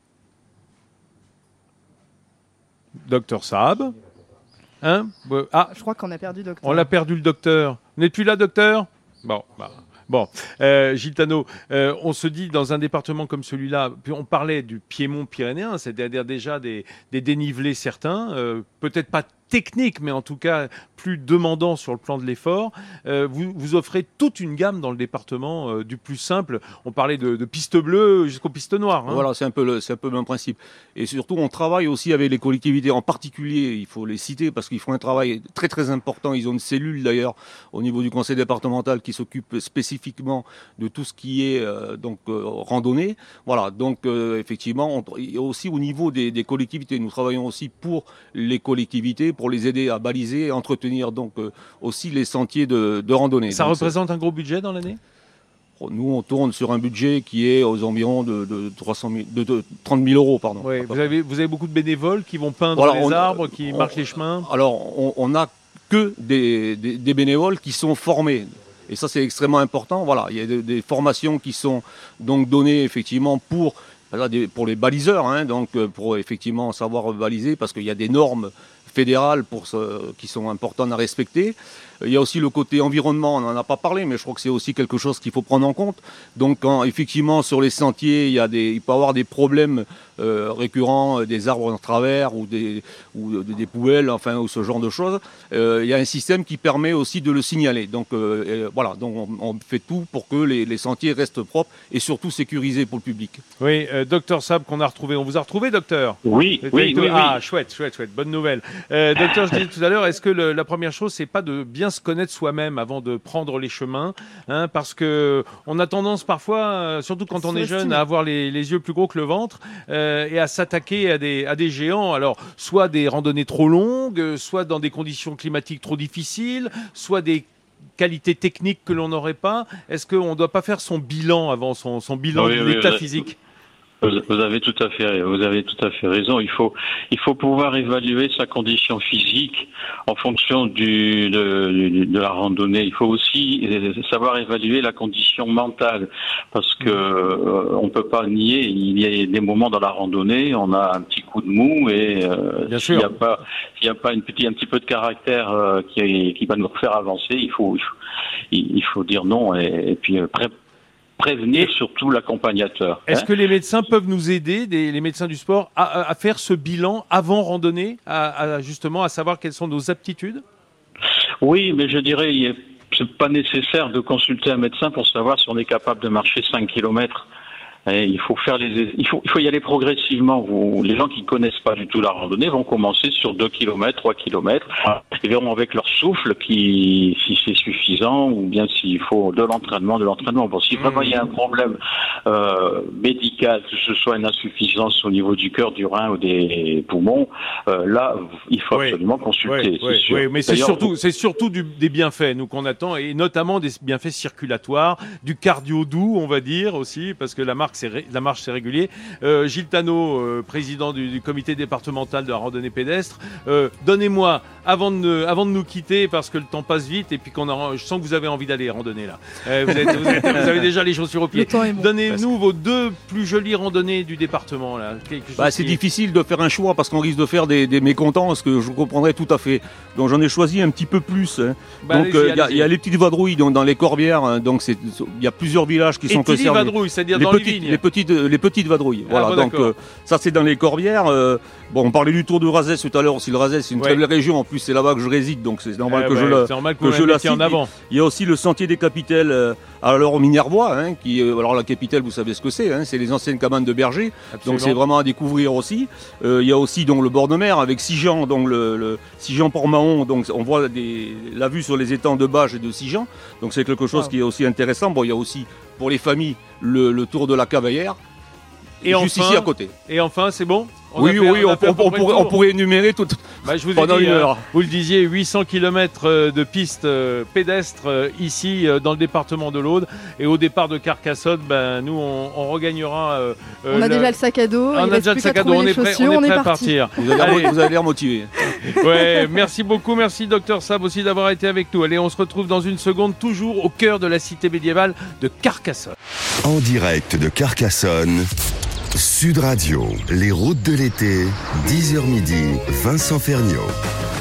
Docteur Saab, je crois qu'on a perdu le docteur. On l'a perdu, le docteur. Vous n'êtes plus là, docteur? Bon, Bon, Gilles Tanot, on se dit dans un département comme celui-là, puis on parlait du Piémont pyrénéen, c'est-à-dire déjà des dénivelés certains, peut-être pas technique, mais en tout cas plus demandant sur le plan de l'effort. Vous offrez toute une gamme dans le département, du plus simple. On parlait de pistes bleues jusqu'aux pistes noires. Hein. Voilà, c'est un peu le même principe. Et surtout, on travaille aussi avec les collectivités. En particulier, il faut les citer parce qu'ils font un travail très très important. Ils ont une cellule d'ailleurs au niveau du conseil départemental qui s'occupe spécifiquement de tout ce qui est randonnée. Voilà, donc effectivement, aussi au niveau des collectivités, nous travaillons aussi pour les collectivités, pour les aider à baliser et entretenir donc aussi les sentiers de randonnée. Ça donc, représente un gros budget dans l'année ? Nous, on tourne sur un budget qui est aux environs de 30 000 euros. Pardon. Oui, vous avez beaucoup de bénévoles qui vont peindre les arbres, qui marchent les chemins. Alors, on n'a que des bénévoles qui sont formés. Et ça, c'est extrêmement important. Voilà, il y a des formations qui sont donc données effectivement pour les baliseurs, hein, donc pour effectivement savoir baliser, parce qu'il y a des normes fédérales qui sont importantes à respecter. Il y a aussi le côté environnement, on n'en a pas parlé, mais je crois que c'est aussi quelque chose qu'il faut prendre en compte. Donc quand effectivement sur les sentiers, il peut y avoir des problèmes récurrents, des arbres en travers ou des poubelles, enfin, ou ce genre de choses, il y a un système qui permet aussi de le signaler. Donc voilà, donc on fait tout pour que les sentiers restent propres et surtout sécurisés pour le public. Oui, docteur Sab qu'on a retrouvé. On vous a retrouvé, docteur ? Oui. Ah, chouette, bonne nouvelle. Docteur, je disais tout à l'heure, est-ce que la première chose, c'est pas de bien se connaître soi-même avant de prendre les chemins, hein, parce que on a tendance parfois, surtout quand on est jeune, à avoir les yeux plus gros que le ventre et à s'attaquer à des géants. Alors, soit des randonnées trop longues, soit dans des conditions climatiques trop difficiles, soit des qualités techniques que l'on n'aurait pas. Est-ce qu'on ne doit pas faire son bilan avant son bilan de l'état physique ? Vous avez tout à fait raison. Il faut pouvoir évaluer sa condition physique en fonction de la randonnée. Il faut aussi savoir évaluer la condition mentale, parce que on peut pas nier, il y a des moments dans la randonnée, on a un petit coup de mou et s'il y a pas un petit peu de caractère qui va nous faire avancer, il faut dire non et puis prévenir surtout l'accompagnateur. Est-ce que les médecins peuvent nous aider, les médecins du sport, à faire ce bilan avant randonnée, justement à savoir quelles sont nos aptitudes ? Oui, mais je dirais, c'est pas nécessaire de consulter un médecin pour savoir si on est capable de marcher 5 km. Et il faut y aller progressivement. Les gens qui connaissent pas du tout la randonnée vont commencer sur 2 km, 3 km. Ils verront avec leur souffle si c'est suffisant ou bien s'il faut de l'entraînement. Bon, si vraiment il y a un problème médical, que ce soit une insuffisance au niveau du cœur, du rein ou des poumons, là, il faut absolument consulter. Oui, mais c'est surtout des bienfaits, nous, qu'on attend, et notamment des bienfaits circulatoires, du cardio doux, on va dire aussi, parce que la marche c'est régulier. Gilles Tanot, président du comité départemental de la randonnée pédestre, donnez-moi, avant de nous quitter, parce que le temps passe vite, et puis je sens que vous avez envie d'aller randonner là. Vous avez déjà les chaussures aux pieds. Donnez-nous vos 2 plus jolies randonnées du département là. C'est difficile de faire un choix parce qu'on risque de faire des mécontents, ce que je comprendrais tout à fait. Donc j'en ai choisi un petit peu plus. Hein. Donc il y a les petites vadrouilles dans les Corbières. Hein, donc il y a plusieurs villages qui sont concernés. Les vadrouilles, c'est-à-dire dans les vignes. Les petites vadrouilles. Voilà. Donc ça c'est dans les Corbières. On parlait du Tour de Razès tout à l'heure aussi. Le Razès c'est une très belle région. En plus c'est là-bas que je réside, donc c'est normal que je la cite en avant. Il y a aussi le Sentier des Capitelles au Minervois, hein, alors la capitale vous savez ce que c'est. Hein, c'est les anciennes cabanes de bergers. Donc c'est vraiment à découvrir aussi. Il y a aussi donc le bord de mer avec Sigean, donc le Sigean-Port-Mahon. Donc on voit la vue sur les étangs de Bages et de Sigean. Donc c'est quelque chose qui est aussi intéressant. Bon, il y a aussi pour les familles le Tour de la Cavaillère. Et juste ici à côté. Et enfin, c'est bon ? On pourrait énumérer tout pendant une heure. Vous le disiez, 800 km de pistes pédestres ici dans le département de l'Aude. Et au départ de Carcassonne, nous on regagnera. On a déjà le sac à dos. On a déjà le sac à dos. On est prêt à partir. Vous avez l'air motivé. Ouais, merci beaucoup. Merci Dr Sab aussi d'avoir été avec nous. Allez, on se retrouve dans une seconde, toujours au cœur de la cité médiévale de Carcassonne. En direct de Carcassonne. Sud Radio, les routes de l'été, 10h midi, Vincent Ferniaud.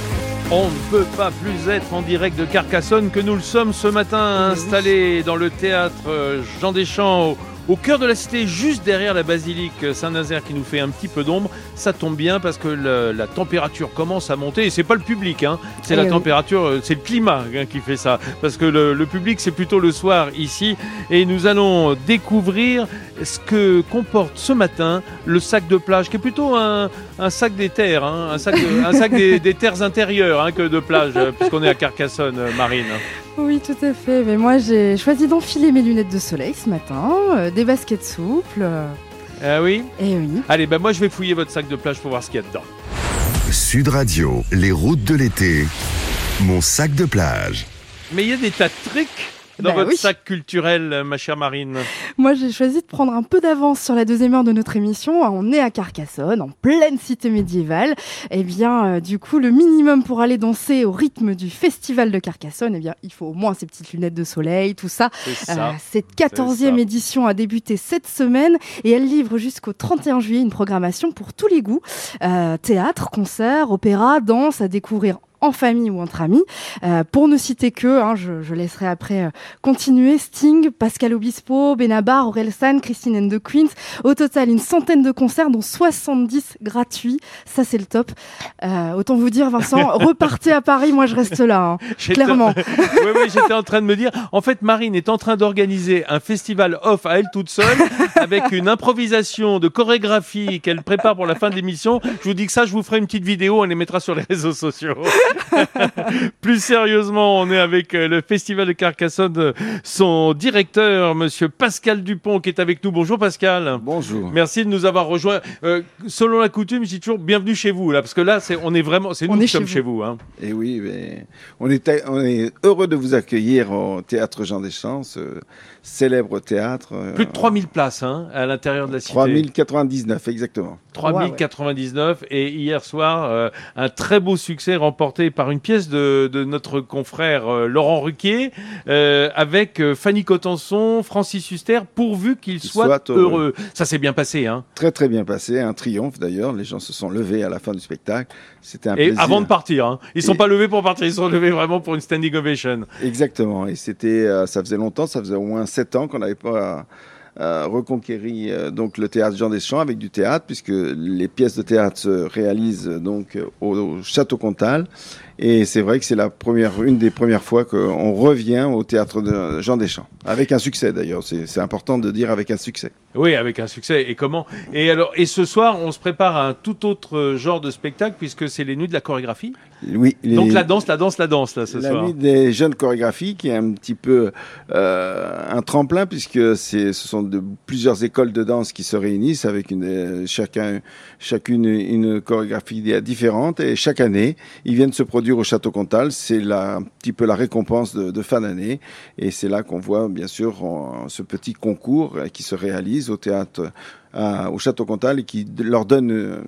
On ne peut pas plus être en direct de Carcassonne que nous le sommes ce matin, installés dans le théâtre Jean Deschamps, au cœur de la cité, juste derrière la basilique Saint-Nazaire qui nous fait un petit peu d'ombre. Ça tombe bien parce que la température commence à monter et c'est pas le public, c'est la température, c'est le climat qui fait ça. Parce que le public c'est plutôt le soir ici et nous allons découvrir ce que comporte ce matin le sac de plage qui est plutôt un sac des terres, un sac des terres intérieures que de plage puisqu'on est à Carcassonne, Marine. Oui, tout à fait. Mais moi, j'ai choisi d'enfiler mes lunettes de soleil ce matin, des baskets souples. Ah oui ? Eh oui. Allez, moi, je vais fouiller votre sac de plage pour voir ce qu'il y a dedans. Sud Radio, les routes de l'été, mon sac de plage. Mais il y a des tas de trucs dans votre sac culturel, ma chère Marine. Moi, j'ai choisi de prendre un peu d'avance sur la deuxième heure de notre émission. On est à Carcassonne, en pleine cité médiévale. Eh bien, du coup, le minimum pour aller danser au rythme du festival de Carcassonne, eh bien, il faut au moins ces petites lunettes de soleil, tout ça. C'est ça. Cette 14e édition a débuté cette semaine et elle livre jusqu'au 31 juillet une programmation pour tous les goûts. Théâtre, concerts, opéra, danse à découvrir en famille ou entre amis. Pour ne citer que, je laisserai après continuer, Sting, Pascal Obispo, Benabar, Orelsan, Christine and the Queens. Au total, une centaine de concerts, dont 70 gratuits. Ça, c'est le top. Autant vous dire, Vincent, repartez à Paris, moi je reste là, clairement. Oui, j'étais en train de me dire, en fait, Marine est en train d'organiser un festival off à elle toute seule, avec une improvisation de chorégraphie qu'elle prépare pour la fin de l'émission. Je vous dis que ça, je vous ferai une petite vidéo, on les mettra sur les réseaux sociaux. Plus sérieusement, on est avec le Festival de Carcassonne, son directeur, monsieur Pascal Dupont, qui est avec nous. Bonjour Pascal. Bonjour. Merci de nous avoir rejoints. Selon la coutume, je dis toujours bienvenue chez vous, là, parce que là, c'est nous qui sommes chez vous. Et oui, mais on est heureux de vous accueillir au Théâtre Jean Deschamps, ce célèbre théâtre. Plus de 3000 places à l'intérieur de la cité. 3099, exactement. 3099, et hier soir, un très beau succès remporté par une pièce de notre confrère Laurent Ruquier, avec Fanny Cotenson, Francis Huster, pourvu qu'il soit heureux. Ça s'est bien passé. Très très bien passé, un triomphe d'ailleurs. Les gens se sont levés à la fin du spectacle. C'était un plaisir. Et avant de partir, ils ne sont pas levés pour partir, ils sont levés vraiment pour une standing ovation. Exactement, et ça faisait longtemps, ça faisait au moins 7 ans qu'on n'avait pas reconquéri donc le théâtre Jean Deschamps avec du théâtre, puisque les pièces de théâtre se réalisent donc au Château Comtal. Et c'est vrai que c'est une des premières fois qu'on revient au théâtre de Jean Deschamps. Avec un succès d'ailleurs, c'est important de dire avec un succès. Oui, avec un succès. Et comment ? Et ce soir, on se prépare à un tout autre genre de spectacle, puisque c'est les nuits de la chorégraphie. Oui. Donc la danse, là, ce soir. La nuit des jeunes chorégraphies, qui est un petit peu un tremplin, puisque ce sont plusieurs écoles de danse qui se réunissent avec chacune une chorégraphie différente. Et chaque année, ils viennent se produire au Château Comtal. C'est un petit peu la récompense de fin d'année. Et c'est là qu'on voit, bien sûr, ce petit concours qui se réalise au théâtre, au Château Comtal, et qui leur donne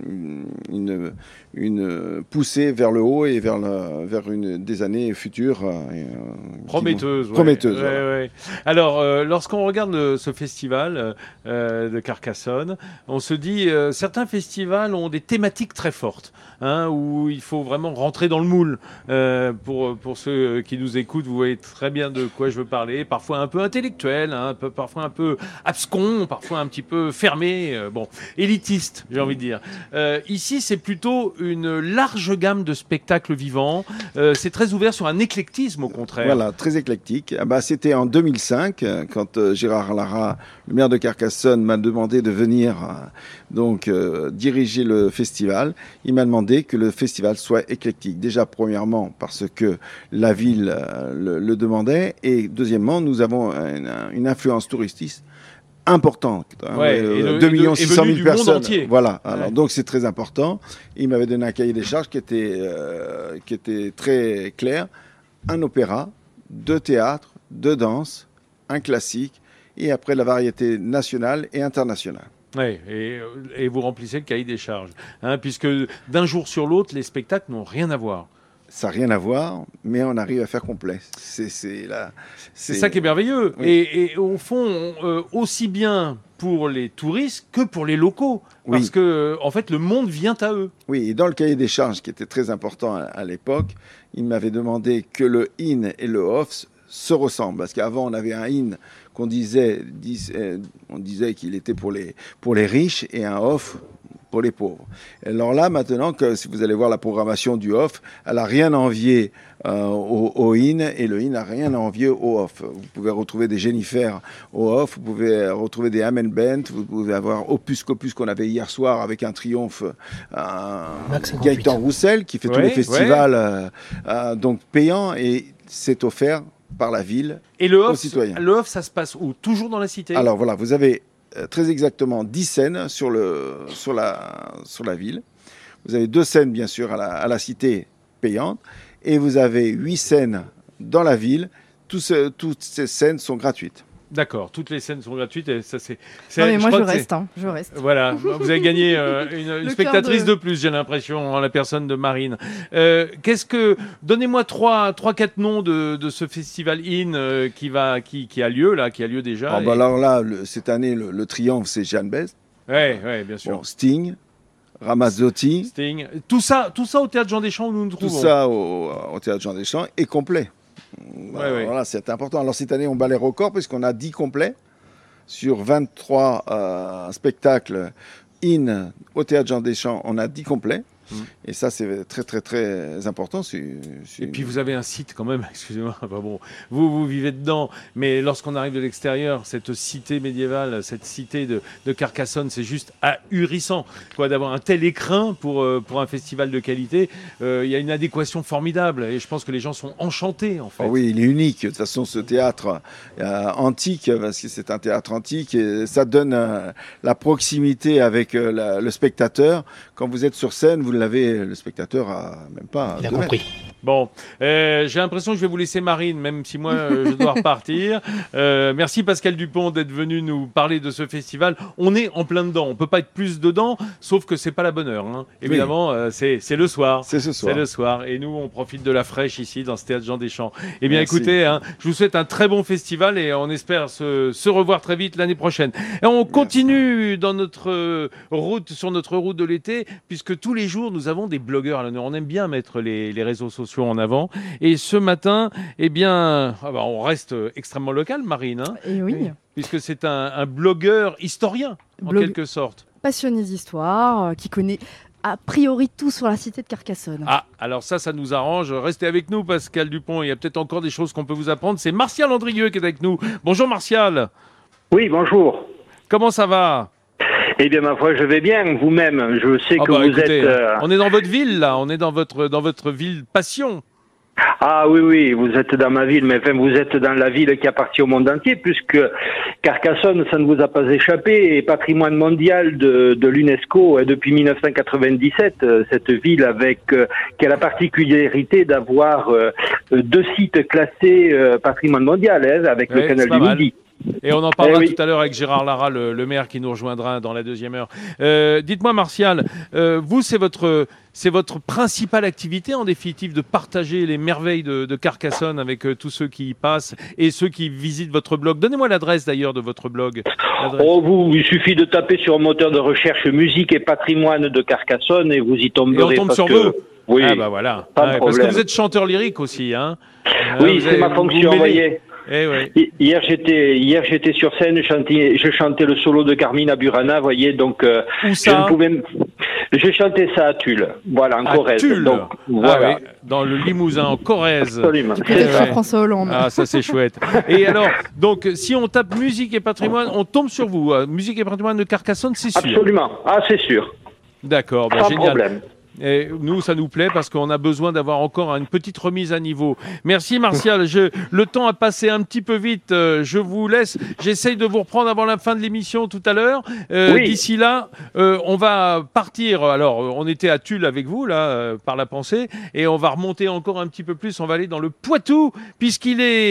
une poussée vers le haut et vers des années futures prometteuses. Prometteuses. Ouais. Alors, lorsqu'on regarde ce festival de Carcassonne, on se dit certains festivals ont des thématiques très fortes, où il faut vraiment rentrer dans le moule. Pour ceux qui nous écoutent, vous voyez très bien de quoi je veux parler. Parfois un peu intellectuel, parfois un peu abscon, parfois un petit peu fermé, élitiste, j'ai envie de dire. Ici, c'est plutôt une large gamme de spectacles vivants. C'est très ouvert sur un éclectisme, au contraire. Voilà, très éclectique. C'était en 2005, quand Gérard Lara, le maire de Carcassonne, m'a demandé de venir diriger le festival. Il m'a demandé que le festival soit éclectique. Déjà, premièrement, parce que la ville le demandait, et deuxièmement, nous avons une influence touristique importante. 2 600 000 personnes. Voilà. Alors, donc c'est très important. Il m'avait donné un cahier des charges qui était très clair. Un opéra, 2 théâtres, 2 danses, un classique, et après la variété nationale et internationale. Oui, et vous remplissez le cahier des charges, puisque d'un jour sur l'autre, les spectacles n'ont rien à voir. ça n'a rien à voir, mais on arrive à faire complet. C'est ça qui est merveilleux. Oui. Et au fond, aussi bien pour les touristes que pour les locaux. Parce que, en fait, le monde vient à eux. Oui, et dans le cahier des charges, qui était très important à l'époque, il m'avait demandé que le in et le off se ressemblent. Parce qu'avant, on avait un in qu'on disait qu'il était pour les riches et un off pour les pauvres. Alors là, maintenant, si vous allez voir la programmation du off, elle n'a rien à envier au in, et le in n'a rien à envier au off. Vous pouvez retrouver des Jennifer au off, vous pouvez retrouver des Amen Bent, vous pouvez avoir Opus Copus qu'on avait hier soir avec un triomphe, Gaëtan Roussel qui fait tous les festivals donc payants, et c'est offert par la ville aux citoyens. Le off, ça se passe où? Toujours dans la cité? Alors voilà, vous avez très exactement 10 scènes sur la ville. Vous avez 2 scènes, bien sûr, à la cité payante. Et vous avez 8 scènes dans la ville. Toutes ces scènes sont gratuites. D'accord, toutes les scènes sont gratuites. Et ça, non, mais moi, je reste. Voilà, vous avez gagné une spectatrice de plus, j'ai l'impression, en la personne de Marine. Donnez-moi 3-4 noms de ce festival IN qui a lieu déjà. Alors là, cette année, le triomphe, c'est Jeanne Best. Oui, bien sûr. Bon, Sting, Ramazzotti. Tout ça au Théâtre Jean Deschamps où nous nous trouvons. Tout ça au Théâtre Jean Deschamps est complet. Voilà, c'est important. Alors cette année, on bat les records puisqu'on a 10 complets sur 23 spectacles in au Théâtre Jean Deschamps. On a 10 complets. Et ça, c'est très, très, très important. Et puis, vous avez un site quand même, excusez-moi, bon, vous vivez dedans, mais lorsqu'on arrive de l'extérieur, cette cité médiévale, cette cité de Carcassonne, c'est juste ahurissant, d'avoir un tel écrin pour un festival de qualité. Il y a une adéquation formidable, et je pense que les gens sont enchantés, en fait. Oui, il est unique. De toute façon, ce théâtre antique, parce que c'est un théâtre antique, et ça donne la proximité avec le spectateur. Quand vous êtes sur scène, le spectateur a même pas. Il a compris. Bon, j'ai l'impression que je vais vous laisser Marine, même si moi je dois repartir. Merci Pascal Dupont d'être venu nous parler de ce festival. On est en plein dedans, on peut pas être plus dedans, sauf que c'est pas la bonne heure. Hein. Évidemment, c'est le soir. C'est ce soir. C'est le soir, et nous on profite de la fraîche ici dans ce théâtre Jean Deschamps. Eh bien, écoutez, je vous souhaite un très bon festival et on espère se revoir très vite l'année prochaine. Et on continue dans notre route, sur notre route de l'été, puisque tous les jours nous avons des blogueurs. Alors, on aime bien mettre les réseaux sociaux en avant. Et ce matin, on reste extrêmement local, Marine. Hein, et oui. Puisque c'est un blogueur historien, en quelque sorte. Passionné d'histoire, qui connaît a priori tout sur la cité de Carcassonne. Ah, alors ça nous arrange. Restez avec nous, Pascal Dupont. Il y a peut-être encore des choses qu'on peut vous apprendre. C'est Martial Andrieux qui est avec nous. Bonjour, Martial. Oui, bonjour. Comment ça va ? Eh bien, ma foi, je vais bien. Vous-même, je sais que vous êtes... On est dans votre ville, là. On est dans votre ville passion. Ah oui, vous êtes dans ma ville, mais enfin, vous êtes dans la ville qui appartient au monde entier, puisque Carcassonne, ça ne vous a pas échappé, est patrimoine mondial de l'UNESCO depuis 1997. Cette ville qui a la particularité d'avoir 2 sites classés patrimoine mondial, avec le canal du Midi. Et on en parlera tout à l'heure avec Gérard Lara, le maire qui nous rejoindra dans la deuxième heure. Dites-moi, Martial, vous, c'est votre principale activité, en définitive, de partager les merveilles de Carcassonne avec tous ceux qui y passent et ceux qui visitent votre blog. Donnez-moi l'adresse, d'ailleurs, de votre blog. Il suffit de taper sur un moteur de recherche musique et patrimoine de Carcassonne et vous y tomberez. Et on tombe sur vous. Oui, voilà. Parce que vous êtes chanteur lyrique aussi, hein. Oui, c'est ma fonction, vous voyez. Hier, j'étais sur scène, je chantais le solo de Carmina Burana, vous voyez, donc où ça je chantais ça à Tulle, voilà, en Corrèze. Tulle. Donc, voilà. Dans le Limousin, en Corrèze. Absolument. François Hollande. Ah, ça c'est chouette. Et alors, donc, si on tape musique et patrimoine, on tombe sur vous. Musique et patrimoine de Carcassonne, c'est sûr. Absolument. Ah, c'est sûr. D'accord, Pas génial. Problème. Et nous, ça nous plaît parce qu'on a besoin d'avoir encore une petite remise à niveau. Merci Martial. Le temps a passé un petit peu vite. Je vous laisse. J'essaye de vous reprendre avant la fin de l'émission tout à l'heure. D'ici là, on va partir. Alors, on était à Tulle avec vous, là, par la pensée. Et on va remonter encore un petit peu plus. On va aller dans le Poitou, puisqu'il est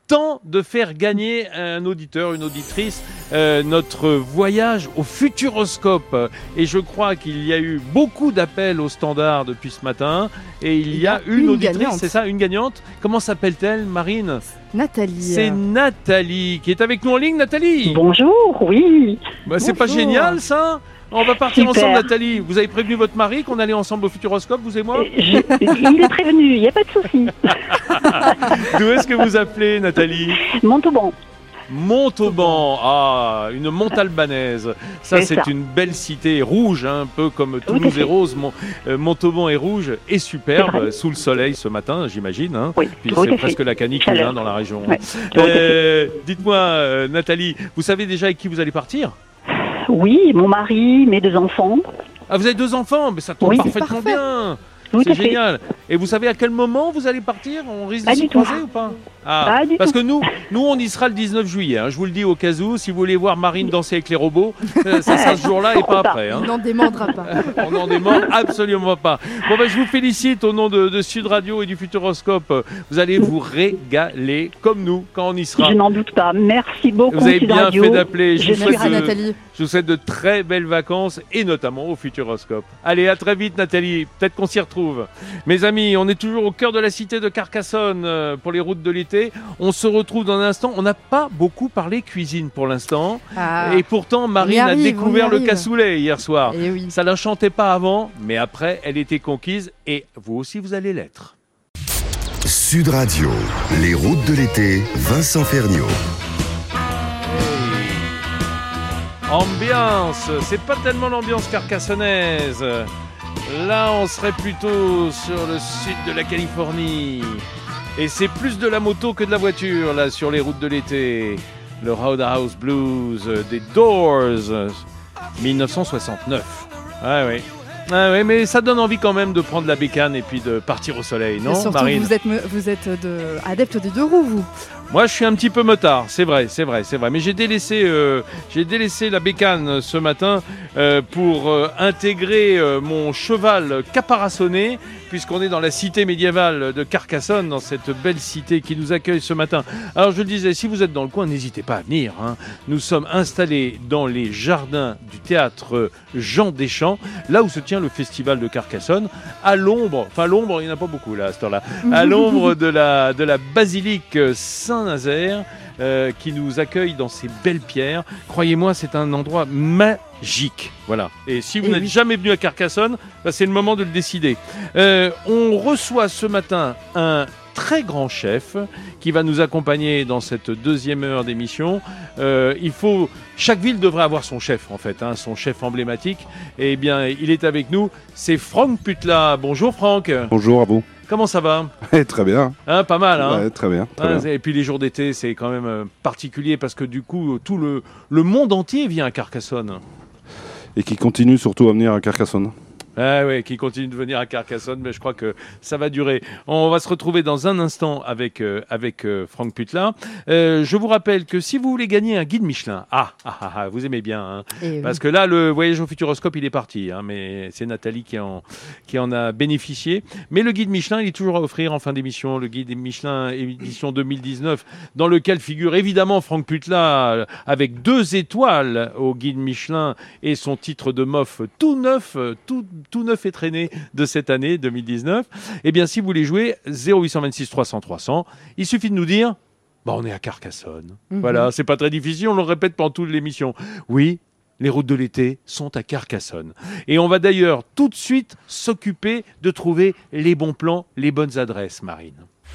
temps de faire gagner un auditeur, une auditrice, notre voyage au Futuroscope. Et je crois qu'il y a eu beaucoup d'appels au standard depuis ce matin. Et il y a une auditrice, gagnante. c'est ça, une gagnante. Comment s'appelle-t-elle, Marine? Nathalie. C'est Nathalie qui est avec nous en ligne. Nathalie, Bonjour, oui. bah, c'est pas Bonjour. génial ça? On va partir Super. ensemble, Nathalie. Vous avez prévenu votre mari qu'on allait ensemble au Futuroscope, vous et moi? Il est prévenu, il n'y a pas de souci. D'où est-ce que vous appelez, Nathalie? Montauban. Montauban, ah, une montalbanaise. Ça, C'est c'est ça. une belle cité rouge, hein, un peu comme Tout à Toulouse fait. est rose. Montauban est rouge et C'est superbe, vrai. sous le soleil ce matin, j'imagine. Hein. Oui, Puis tout à c'est fait. presque la canicule Chaleur. hein, dans la région. Ouais, tout à fait. Dites-moi, Nathalie, vous savez déjà avec qui vous allez partir? Oui, mon mari, mes 2 enfants. Ah, vous avez 2 enfants, mais ça tombe Oui. parfaitement Parfait. bien. Tout C'est à fait. génial. Et vous savez à quel moment vous allez partir? On risque de Pas s'y du tout. croiser ou pas? Pas du parce tout. que nous, on y sera le 19 juillet. Hein. Je vous le dis au cas où, si vous voulez voir Marine danser avec les robots, ça sera ce jour-là et pas Pourquoi pas. après. Hein. Il n'en démordra pas. On n'en dément absolument pas. Bon, ben, je vous félicite au nom de Sud Radio et du Futuroscope. Vous allez vous régaler comme nous quand on y sera. Je n'en doute pas. Merci beaucoup, Vous avez Sud bien Radio. fait d'appeler. Je suis Merci Nathalie. Je vous souhaite de très belles vacances et notamment au Futuroscope. Allez, à très vite Nathalie, peut-être qu'on s'y retrouve. Mes amis, on est toujours au cœur de la cité de Carcassonne pour les routes de l'été. On se retrouve dans un instant. On n'a pas beaucoup parlé cuisine pour l'instant. Ah. Et pourtant, On y Marine a arrive, découvert on y le arrive. cassoulet hier soir. Eh oui. Ça la chantait pas avant, mais après, elle était conquise et vous aussi, vous allez l'être. Sud Radio, les routes de l'été, Vincent Ferniaud. Ambiance, c'est pas tellement l'ambiance carcassonnaise. Là, on serait plutôt sur le sud de la Californie. Et c'est plus de la moto que de la voiture, là, sur les routes de l'été. Le Roadhouse Blues des Doors, 1969. Ah oui. Ah oui, mais ça donne envie quand même de prendre la bécane et puis de partir au soleil, non, Et surtout, Marine? vous êtes adepte des 2 roues, vous. Moi, je suis un petit peu motard, c'est vrai. Mais j'ai délaissé la bécane ce matin pour intégrer mon cheval caparaçonné, puisqu'on est dans la cité médiévale de Carcassonne, dans cette belle cité qui nous accueille ce matin. Alors, je le disais, si vous êtes dans le coin, n'hésitez pas à venir. Hein. Nous sommes installés dans les jardins du théâtre Jean Deschamps, là où se tient le festival de Carcassonne, à l'ombre, il n'y en a pas beaucoup là à cette heure-là, à l'ombre de la basilique Saint-Nazaire qui nous accueille dans ces belles pierres. Croyez-moi, c'est un endroit magique. Voilà. Et si vous n'êtes jamais venu à Carcassonne, bah, c'est le moment de le décider. On reçoit ce matin un très grand chef qui va nous accompagner dans cette 2e heure d'émission. Chaque ville devrait avoir son chef en fait, hein, son chef emblématique. Et bien, il est avec nous. C'est Franck Putla. Bonjour Franck. Bonjour à vous. Comment ça va? Très bien. Hein, pas mal, hein? Ouais, très bien. Très bien. Et puis les jours d'été, c'est quand même particulier parce que du coup, tout le monde entier vient à Carcassonne. Et qui continue surtout à venir à Carcassonne. Ah oui, qui continue de venir à Carcassonne, mais je crois que ça va durer. On va se retrouver dans un instant avec Franck Putla. Je vous rappelle que si vous voulez gagner un guide Michelin, vous aimez bien, hein, parce que là, le voyage au Futuroscope, il est parti, hein, mais c'est Nathalie qui en a bénéficié. Mais le guide Michelin, il est toujours à offrir en fin d'émission, le guide Michelin édition 2019, dans lequel figure évidemment Franck Putla avec 2 étoiles au guide Michelin et son titre de MOF tout neuf et traîné de cette année 2019. Eh bien, si vous voulez jouer, 0826 300 300, il suffit de nous dire on est à Carcassonne. Voilà, c'est pas très difficile, on le répète pendant toute l'émission. Oui, les routes de l'été sont à Carcassonne. Et on va d'ailleurs tout de suite s'occuper de trouver les bons plans, les bonnes adresses, Marine.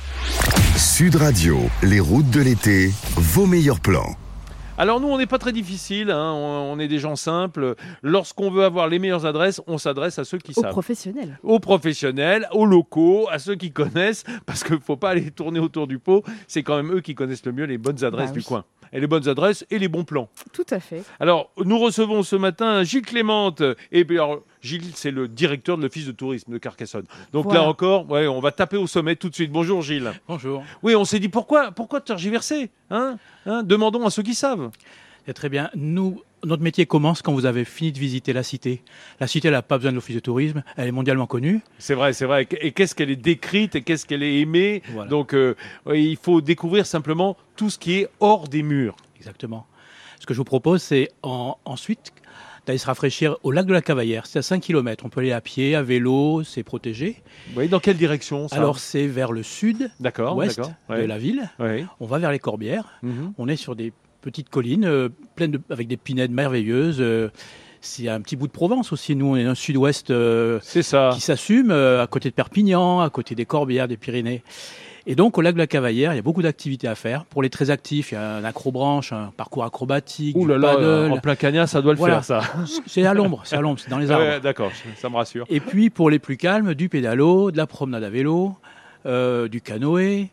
Sud Radio, les routes de l'été, vos meilleurs plans. Alors nous, on n'est pas très difficile, hein, on est des gens simples. Lorsqu'on veut avoir les meilleures adresses, on s'adresse à ceux qui savent. Aux professionnels, aux locaux, à ceux qui connaissent, parce qu'il ne faut pas aller tourner autour du pot. C'est quand même eux qui connaissent le mieux les bonnes adresses du coin. Et les bonnes adresses et les bons plans. Tout à fait. Alors, nous recevons ce matin Gilles Clémente. Et puis, alors, Gilles, c'est le directeur de l'Office de tourisme de Carcassonne. Donc là encore, on va taper au sommet tout de suite. Bonjour Gilles. Bonjour. Oui, on s'est dit pourquoi tergiverser, hein, demandons à ceux qui savent. C'est très bien. Nous notre métier commence quand vous avez fini de visiter la cité. La cité, elle n'a pas besoin de l'office de tourisme, elle est mondialement connue. C'est vrai. Et qu'est-ce qu'elle est décrite et qu'est-ce qu'elle est aimée. Voilà. Donc, il faut découvrir simplement tout ce qui est hors des murs. Exactement. Ce que je vous propose, c'est ensuite d'aller se rafraîchir au lac de la Cavaillère. C'est à 5 km. On peut aller à pied, à vélo, c'est protégé. Oui, dans quelle direction ça? Alors, c'est vers le sud, ouest ouais. de la ville. Ouais. On va vers les Corbières. On est sur des petites collines avec des pinèdes merveilleuses. C'est un petit bout de Provence aussi. Nous, on est dans le sud-ouest qui s'assume, à côté de Perpignan, à côté des Corbières, des Pyrénées. Et donc, au lac de la Cavaillère, il y a beaucoup d'activités à faire. Pour les très actifs, il y a un acrobranche, un parcours acrobatique, du paddle. En plein Cagnas, ça doit le faire, ça. C'est à l'ombre, c'est dans les arbres. Ouais, d'accord, ça me rassure. Et puis, pour les plus calmes, du pédalo, de la promenade à vélo, du canoë.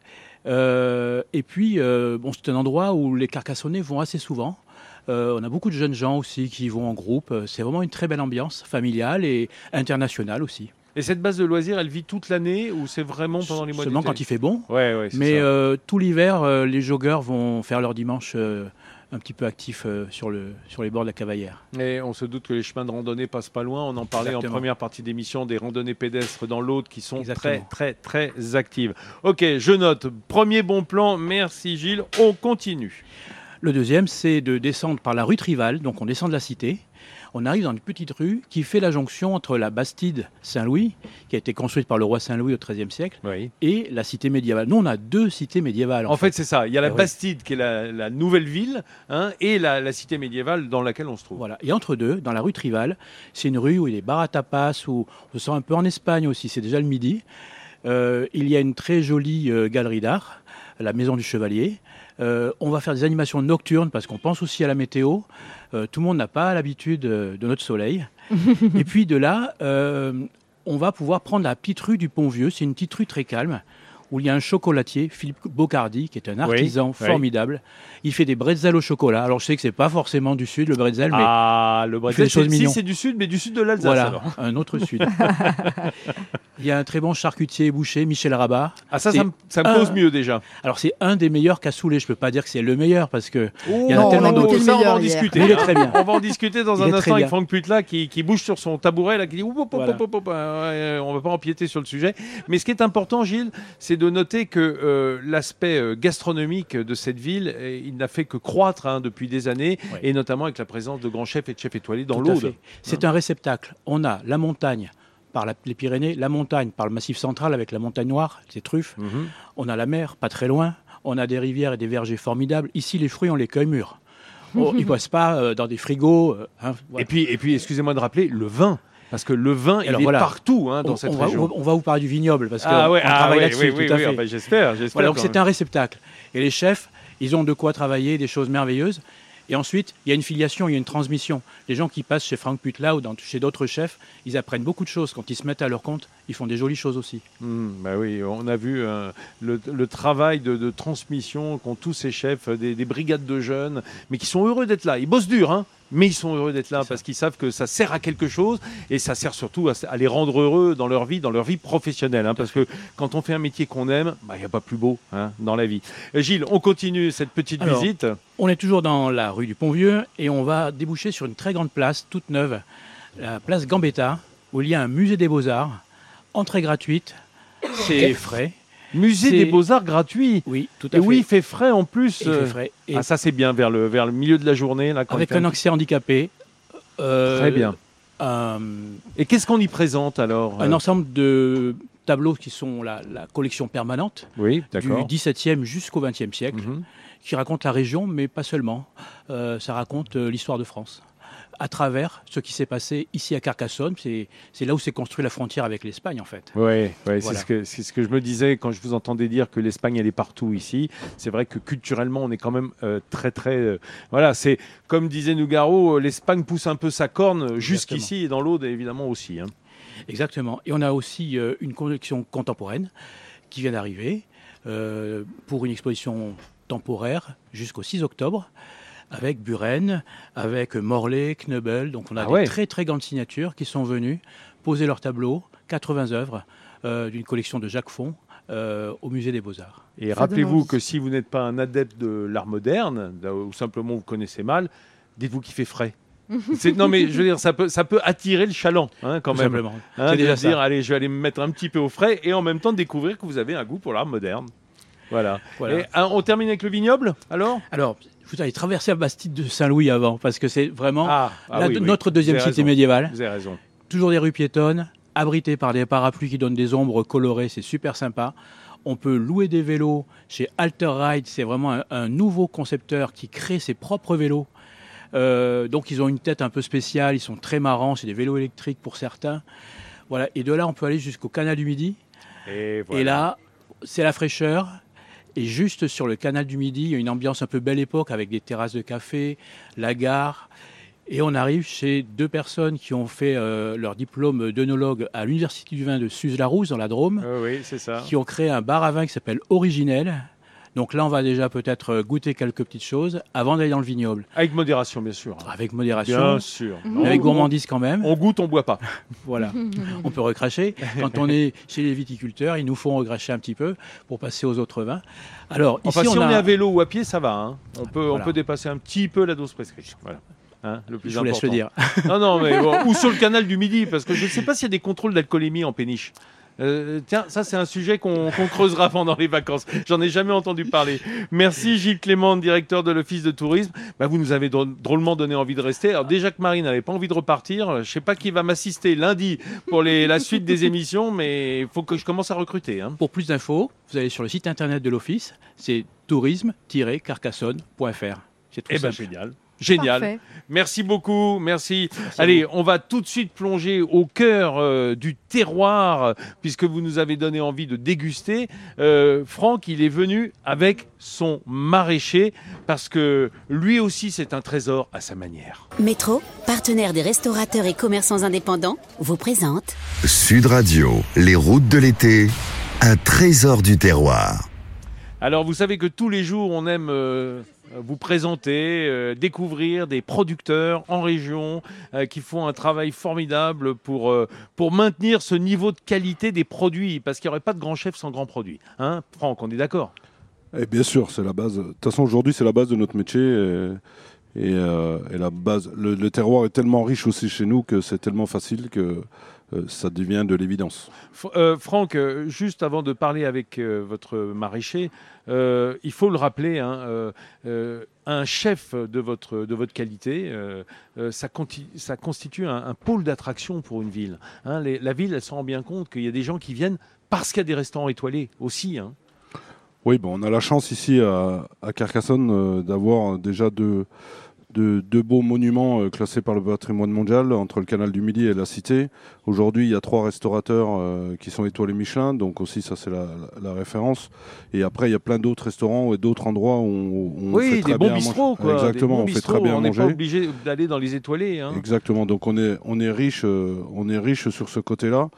Et puis, c'est un endroit où les Carcassonnais vont assez souvent. On a beaucoup de jeunes gens aussi qui y vont en groupe. C'est vraiment une très belle ambiance familiale et internationale aussi. Et cette base de loisirs, elle vit toute l'année ou c'est vraiment pendant les mois d'été? Seulement quand il fait bon. Ouais, mais tout l'hiver, les joggeurs vont faire leur dimanche un petit peu actifs sur les bords de la Cavaillère. Et on se doute que les chemins de randonnée passent pas loin. On en parlait en première partie d'émission des randonnées pédestres dans l'Aude qui sont très, très, très actives. Ok, je note. Premier bon plan. Merci Gilles. On continue. Le deuxième, c'est de descendre par la rue Trival. Donc on descend de la cité. On arrive dans une petite rue qui fait la jonction entre la Bastide Saint-Louis, qui a été construite par le roi Saint-Louis au XIIIe siècle, et la cité médiévale. Nous, on a deux cités médiévales. En fait, c'est ça. Il y a la Bastide, qui est la nouvelle ville, et la cité médiévale dans laquelle on se trouve. Voilà. Et entre deux, dans la rue Trival, c'est une rue où il y a des bars à tapas, où on se sent un peu en Espagne aussi, c'est déjà le midi. Il y a une très jolie galerie d'art, la Maison du Chevalier. On va faire des animations nocturnes parce qu'on pense aussi à la météo. Tout le monde n'a pas l'habitude de notre soleil. Et puis de là, on va pouvoir prendre la petite rue du Pont-Vieux. C'est une petite rue très calme où il y a un chocolatier, Philippe Bocardi, qui est un artisan formidable. Il fait des bretzels au chocolat. Alors je sais que c'est pas forcément du sud, le bretzel, mais le bretzel, c'est du sud, mais du sud de l'Alsace. Voilà, alors. Un autre sud. Il y a un très bon charcutier et boucher, Michel Rabat. Ah ça me pose mieux déjà. Alors c'est un des meilleurs cassoulets. Je peux pas dire que c'est le meilleur parce que il y en a tellement d'autres. Ça on va en discuter. Il est très bien. On va en discuter dans un instant avec Franck Putla qui bouge sur son tabouret là, qui dit on va pas empiéter sur le sujet. Mais ce qui est important, Gilles, c'est de noter que l'aspect gastronomique de cette ville, il n'a fait que croître depuis des années, et notamment avec la présence de grands chefs et de chefs étoilés dans l'Aude. C'est un réceptacle. On a la montagne par les Pyrénées, la montagne par le Massif central avec la montagne noire, ses truffes. On a la mer, pas très loin. On a des rivières et des vergers formidables. Ici, les fruits, on les cueille mûrs. Ils ne passent pas dans des frigos. Et puis, excusez-moi de rappeler, le vin. Parce que le vin, il est partout dans cette région. On va vous parler du vignoble, parce qu'on travaille là-dessus, tout à fait. J'espère. Voilà, donc c'est un réceptacle. Et les chefs, ils ont de quoi travailler, des choses merveilleuses. Et ensuite, il y a une filiation, il y a une transmission. Les gens qui passent chez Franck Putla ou chez d'autres chefs, ils apprennent beaucoup de choses. Quand ils se mettent à leur compte, ils font des jolies choses aussi. Bah oui, on a vu le travail de transmission qu'ont tous ces chefs, des brigades de jeunes, mais qui sont heureux d'être là. Ils bossent dur, mais ils sont heureux d'être là parce qu'ils savent que ça sert à quelque chose et ça sert surtout à les rendre heureux dans leur vie professionnelle. Parce que quand on fait un métier qu'on aime, il n'y a pas plus beau dans la vie. Gilles, on continue cette petite visite. On est toujours dans la rue du Pont-Vieux et on va déboucher sur une très grande place, toute neuve, la place Gambetta, où il y a un musée des Beaux-Arts, entrée gratuite, c'est frais. Musée des Beaux-Arts gratuit. Oui, tout à fait. Et oui, il fait frais en plus. Il fait frais. Et ça, c'est bien, vers le milieu de la journée. Là, avec un accès handicapé. Très bien. Et qu'est-ce qu'on y présente alors? Un ensemble de tableaux qui sont la collection permanente du XVIIe jusqu'au XXe siècle, qui racontent la région, mais pas seulement. Ça raconte l'histoire de France. À travers ce qui s'est passé ici à Carcassonne. C'est là où s'est construite la frontière avec l'Espagne, en fait. Oui, voilà. C'est ce que je me disais quand je vous entendais dire que l'Espagne, elle est partout ici. C'est vrai que culturellement, on est quand même très, très... voilà, c'est comme disait Nougaro, l'Espagne pousse un peu sa corne jusqu'ici et dans l'Aude, évidemment, aussi. Exactement. Et on a aussi une collection contemporaine qui vient d'arriver pour une exposition temporaire jusqu'au 6 octobre. Avec Buren, avec Morlaix, Kneubel. Donc on a des très très grandes signatures qui sont venues poser leurs tableaux, 80 œuvres d'une collection de Jacques Font au Musée des Beaux-Arts. Et rappelez-vous que si vous n'êtes pas un adepte de l'art moderne, ou simplement vous connaissez mal, dites-vous qu'il fait frais. Non mais je veux dire, ça peut attirer le chaland quand même. Simplement. C'est déjà de dire, allez, je vais aller me mettre un petit peu au frais et en même temps découvrir que vous avez un goût pour l'art moderne. Voilà. Et, on termine avec le vignoble, alors, vous allez traverser la Bastide de Saint-Louis avant, parce que c'est vraiment oui, notre deuxième cité médiévale. Vous avez raison. Toujours des rues piétonnes, abritées par des parapluies qui donnent des ombres colorées, c'est super sympa. On peut louer des vélos chez Alter Ride, c'est vraiment un nouveau concepteur qui crée ses propres vélos. Donc ils ont une tête un peu spéciale, ils sont très marrants, c'est des vélos électriques pour certains. Voilà. Et de là, on peut aller jusqu'au canal du Midi. Et là, c'est la fraîcheur. Et juste sur le canal du Midi, il y a une ambiance un peu belle époque avec des terrasses de café, la gare. Et on arrive chez deux personnes qui ont fait leur diplôme d'œnologue à l'Université du vin de Suse-la-Rousse, dans la Drôme. Oui, c'est ça. Qui ont créé un bar à vin qui s'appelle Originel. Donc là, on va déjà peut-être goûter quelques petites choses avant d'aller dans le vignoble. Avec modération, bien sûr. Avec modération. Bien sûr. Mais avec gourmandise quand même. On goûte, on boit pas. Voilà. On peut recracher. Quand on est chez les viticulteurs, ils nous font recracher un petit peu pour passer aux autres vins. Alors, enfin, ici, si on est à vélo ou à pied, ça va. On peut dépasser un petit peu la dose prescrite. Voilà. Le plus je vous important. laisse le dire. Non, mais bon, ou sur le canal du Midi, parce que je ne sais pas s'il y a des contrôles d'alcoolémie en péniche. Tiens, ça c'est un sujet qu'on creusera pendant les vacances. J'en ai jamais entendu parler. Merci Gilles Clément, directeur de l'Office de tourisme. Vous nous avez drôlement donné envie de rester. Alors déjà que Marie n'avait pas envie de repartir, je ne sais pas qui va m'assister lundi pour la suite des émissions, mais il faut que je commence à recruter. Pour plus d'infos, vous allez sur le site internet de l'Office, c'est tourisme-carcassonne.fr. C'est tout simple. Génial. Parfait. Merci beaucoup. Merci. Allez, on va tout de suite plonger au cœur du terroir, puisque vous nous avez donné envie de déguster. Franck, il est venu avec son maraîcher, parce que lui aussi, c'est un trésor à sa manière. Métro, partenaire des restaurateurs et commerçants indépendants, vous présente Sud Radio, les routes de l'été, un trésor du terroir. Alors, vous savez que tous les jours, on aime vous présenter, découvrir des producteurs en région qui font un travail formidable pour maintenir ce niveau de qualité des produits, parce qu'il n'y aurait pas de grand chef sans grands produits. Franck, on est d'accord ? Et bien sûr, c'est la base. De toute façon, aujourd'hui, c'est la base de notre métier. Et la base, le terroir est tellement riche aussi chez nous que c'est tellement facile que ça devient de l'évidence. Franck, juste avant de parler avec votre maraîcher, il faut le rappeler, un chef de votre qualité, ça constitue un pôle d'attraction pour une ville. La ville, elle se rend bien compte qu'il y a des gens qui viennent parce qu'il y a des restaurants étoilés aussi. Oui, on a la chance ici à Carcassonne d'avoir déjà deux beaux monuments classés par le patrimoine mondial entre le canal du Midi et la Cité. Aujourd'hui, il y a 3 restaurateurs qui sont étoilés Michelin, donc aussi ça c'est la référence. Et après, il y a plein d'autres restaurants et d'autres endroits où on fait très bien bistrots, manger. Exactement, on fait très bien manger. On n'est pas obligé d'aller dans les étoilés. Exactement, donc on est riche sur ce côté-là.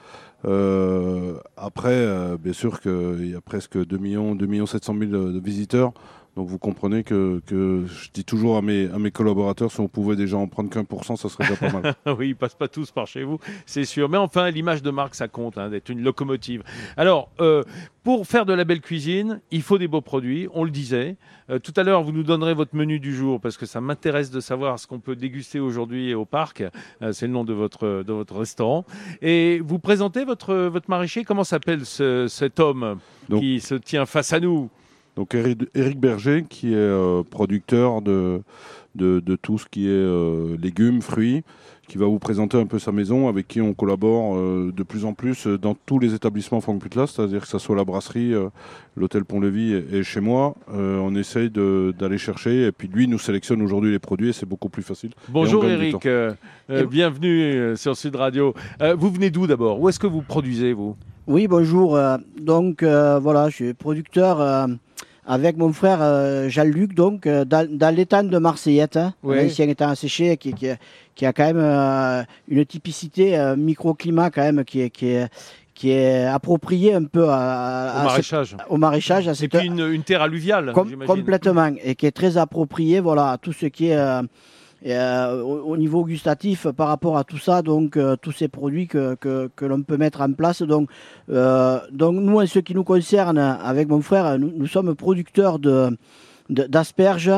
Après, bien sûr qu'il y a presque 2 700 000 de visiteurs. Donc vous comprenez que je dis toujours à mes collaborateurs, si on pouvait déjà en prendre qu'1%, ça serait déjà pas mal. Oui, ils passent pas tous par chez vous, c'est sûr. Mais enfin, l'image de marque, ça compte, d'être une locomotive. Alors, pour faire de la belle cuisine, il faut des beaux produits, on le disait. Tout à l'heure, vous nous donnerez votre menu du jour, parce que ça m'intéresse de savoir ce qu'on peut déguster aujourd'hui au parc. C'est le nom de votre restaurant. Et vous présentez votre maraîcher. Comment s'appelle cet homme qui se tient face à nous ? Donc Éric Berger, qui est producteur de tout ce qui est légumes, fruits, qui va vous présenter un peu sa maison, avec qui on collabore de plus en plus dans tous les établissements Franck Putlas, c'est-à-dire que ce soit la brasserie, l'hôtel Pont-Levis et chez moi. On essaye d'aller chercher, et puis lui nous sélectionne aujourd'hui les produits, et c'est beaucoup plus facile. Bonjour Éric, bienvenue sur Sud Radio. Vous venez d'où d'abord ? Où est-ce que vous produisez, vous ? Oui, bonjour. Voilà, je suis producteur avec mon frère Jean-Luc, dans l'étang de Marseillette, l'ancien étang asséché, qui a quand même une typicité, un microclimat quand même qui est approprié un peu au maraîchage. Et puis une terre alluviale, j'imagine. Complètement, et qui est très approprié à tout ce qui est au niveau gustatif par rapport à tout ça, tous ces produits que l'on peut mettre en place. Donc nous, en ce qui nous concerne, avec mon frère, nous sommes producteurs d'asperges,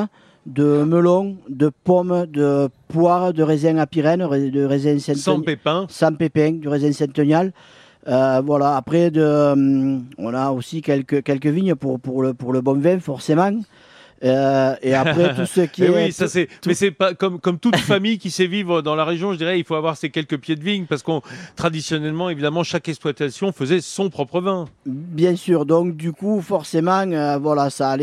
de melon, de pommes, de poires, de raisins à Pyrène, de raisins sans pépins, du raisin centenial. Voilà. Après, on a aussi quelques vignes pour le bon vin, forcément. Et après, tout ce qui mais c'est pas comme toute famille qui sait vivre dans la région, je dirais, il faut avoir ces quelques pieds de vigne parce qu'on traditionnellement, évidemment, chaque exploitation faisait son propre vin. Bien sûr. Donc, du coup, forcément, voilà, ça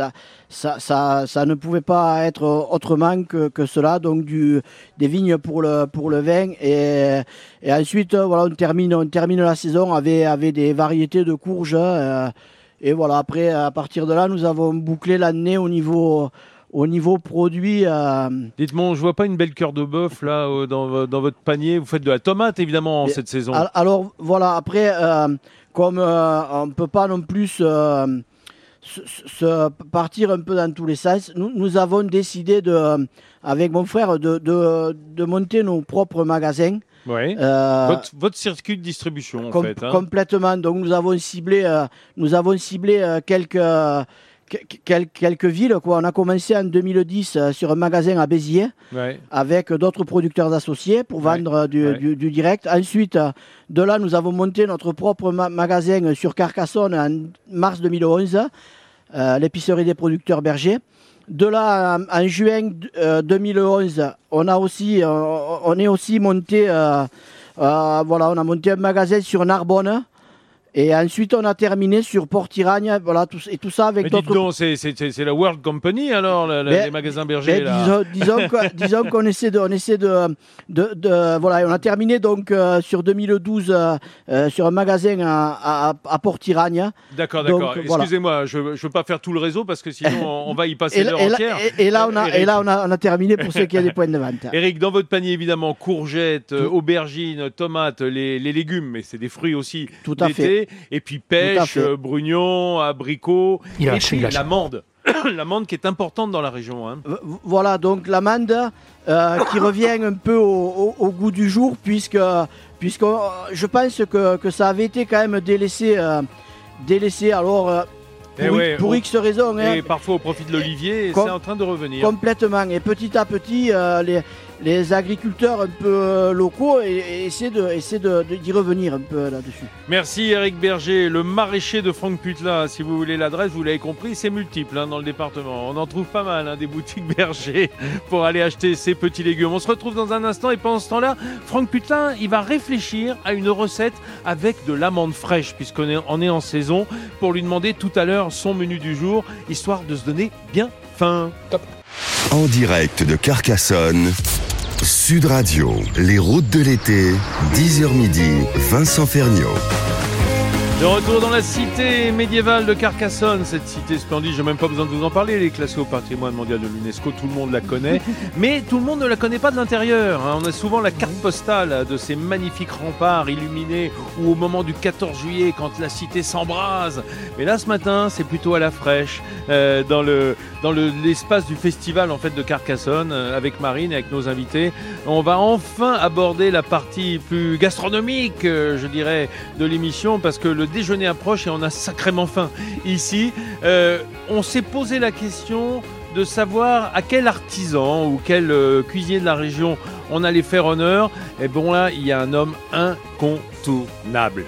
ne pouvait pas être autrement que cela. Donc, des vignes pour le vin et ensuite, voilà, on termine la saison avec des variétés de courges. Et voilà, après, à partir de là, nous avons bouclé l'année au niveau produit. Dites-moi, je vois pas une belle cœur de bœuf là dans votre panier. Vous faites de la tomate évidemment cette saison. Alors voilà, après, comme on ne peut pas non plus partir un peu dans tous les sens, nous avons décidé avec mon frère de monter nos propres magasins. Ouais. Votre circuit de distribution en fait. Complètement. Donc nous avons ciblé quelques villes. On a commencé en 2010 sur un magasin à Béziers avec d'autres producteurs associés pour vendre du direct. Ensuite, de là, nous avons monté notre propre magasin sur Carcassonne en mars 2011, l'épicerie des producteurs bergers. De là, en juin 2011, on est aussi monté, on a monté un magasin sur Narbonne. Et ensuite, on a terminé sur Port-Iragne, voilà, tout ça avec d'autres... Mais dites donc, c'est la World Company, alors, les magasins bergers, là. Disons qu'on essaie de voilà, on a terminé donc sur 2012 sur un magasin à Port-Iragne. D'accord. Excusez-moi, je veux pas faire tout le réseau parce que sinon on va y passer l'heure entière. Et là, on a terminé pour ceux qui ont des points de vente. Eric, dans votre panier, évidemment, courgettes, aubergines, tomates, les légumes, mais c'est des fruits aussi. Tout à fait. Et puis pêche, brugnons, abricots, et puis l'amande. L'amande qui est importante dans la région. Hein. Voilà, donc l'amande qui revient un peu au goût du jour, puisque je pense que ça avait été quand même délaissé. Alors, pour X raisons. Et parfois au profit de l'olivier, c'est en train de revenir. Complètement. Et petit à petit, les agriculteurs un peu locaux essaient d'y revenir un peu là-dessus. Merci Eric Berger, le maraîcher de Franck Putla. Si vous voulez l'adresse, vous l'avez compris, c'est multiple dans le département. On en trouve pas mal, des boutiques bergers pour aller acheter ces petits légumes. On se retrouve dans un instant et pendant ce temps-là, Franck Putla, il va réfléchir à une recette avec de l'amande fraîche puisqu'on est en saison pour lui demander tout à l'heure son menu du jour, histoire de se donner bien faim. Top. En direct de Carcassonne, Sud Radio, les routes de l'été, 10h midi, Vincent Ferniaud. De retour dans la cité médiévale de Carcassonne, cette cité splendide, j'ai même pas besoin de vous en parler, elle est classée au patrimoine mondial de l'UNESCO, tout le monde la connaît, mais tout le monde ne la connaît pas de l'intérieur. On a souvent la carte postale de ces magnifiques remparts illuminés ou au moment du 14 juillet quand la cité s'embrase. Mais là ce matin, c'est plutôt à la fraîche, dans l'espace du festival en fait de Carcassonne, avec Marine et avec nos invités. On va enfin aborder la partie plus gastronomique, je dirais, de l'émission parce que le déjeuner approche et on a sacrément faim. Ici, on s'est posé la question de savoir à quel artisan ou quel cuisinier de la région on allait faire honneur. Et bon là, il y a un homme incontournable.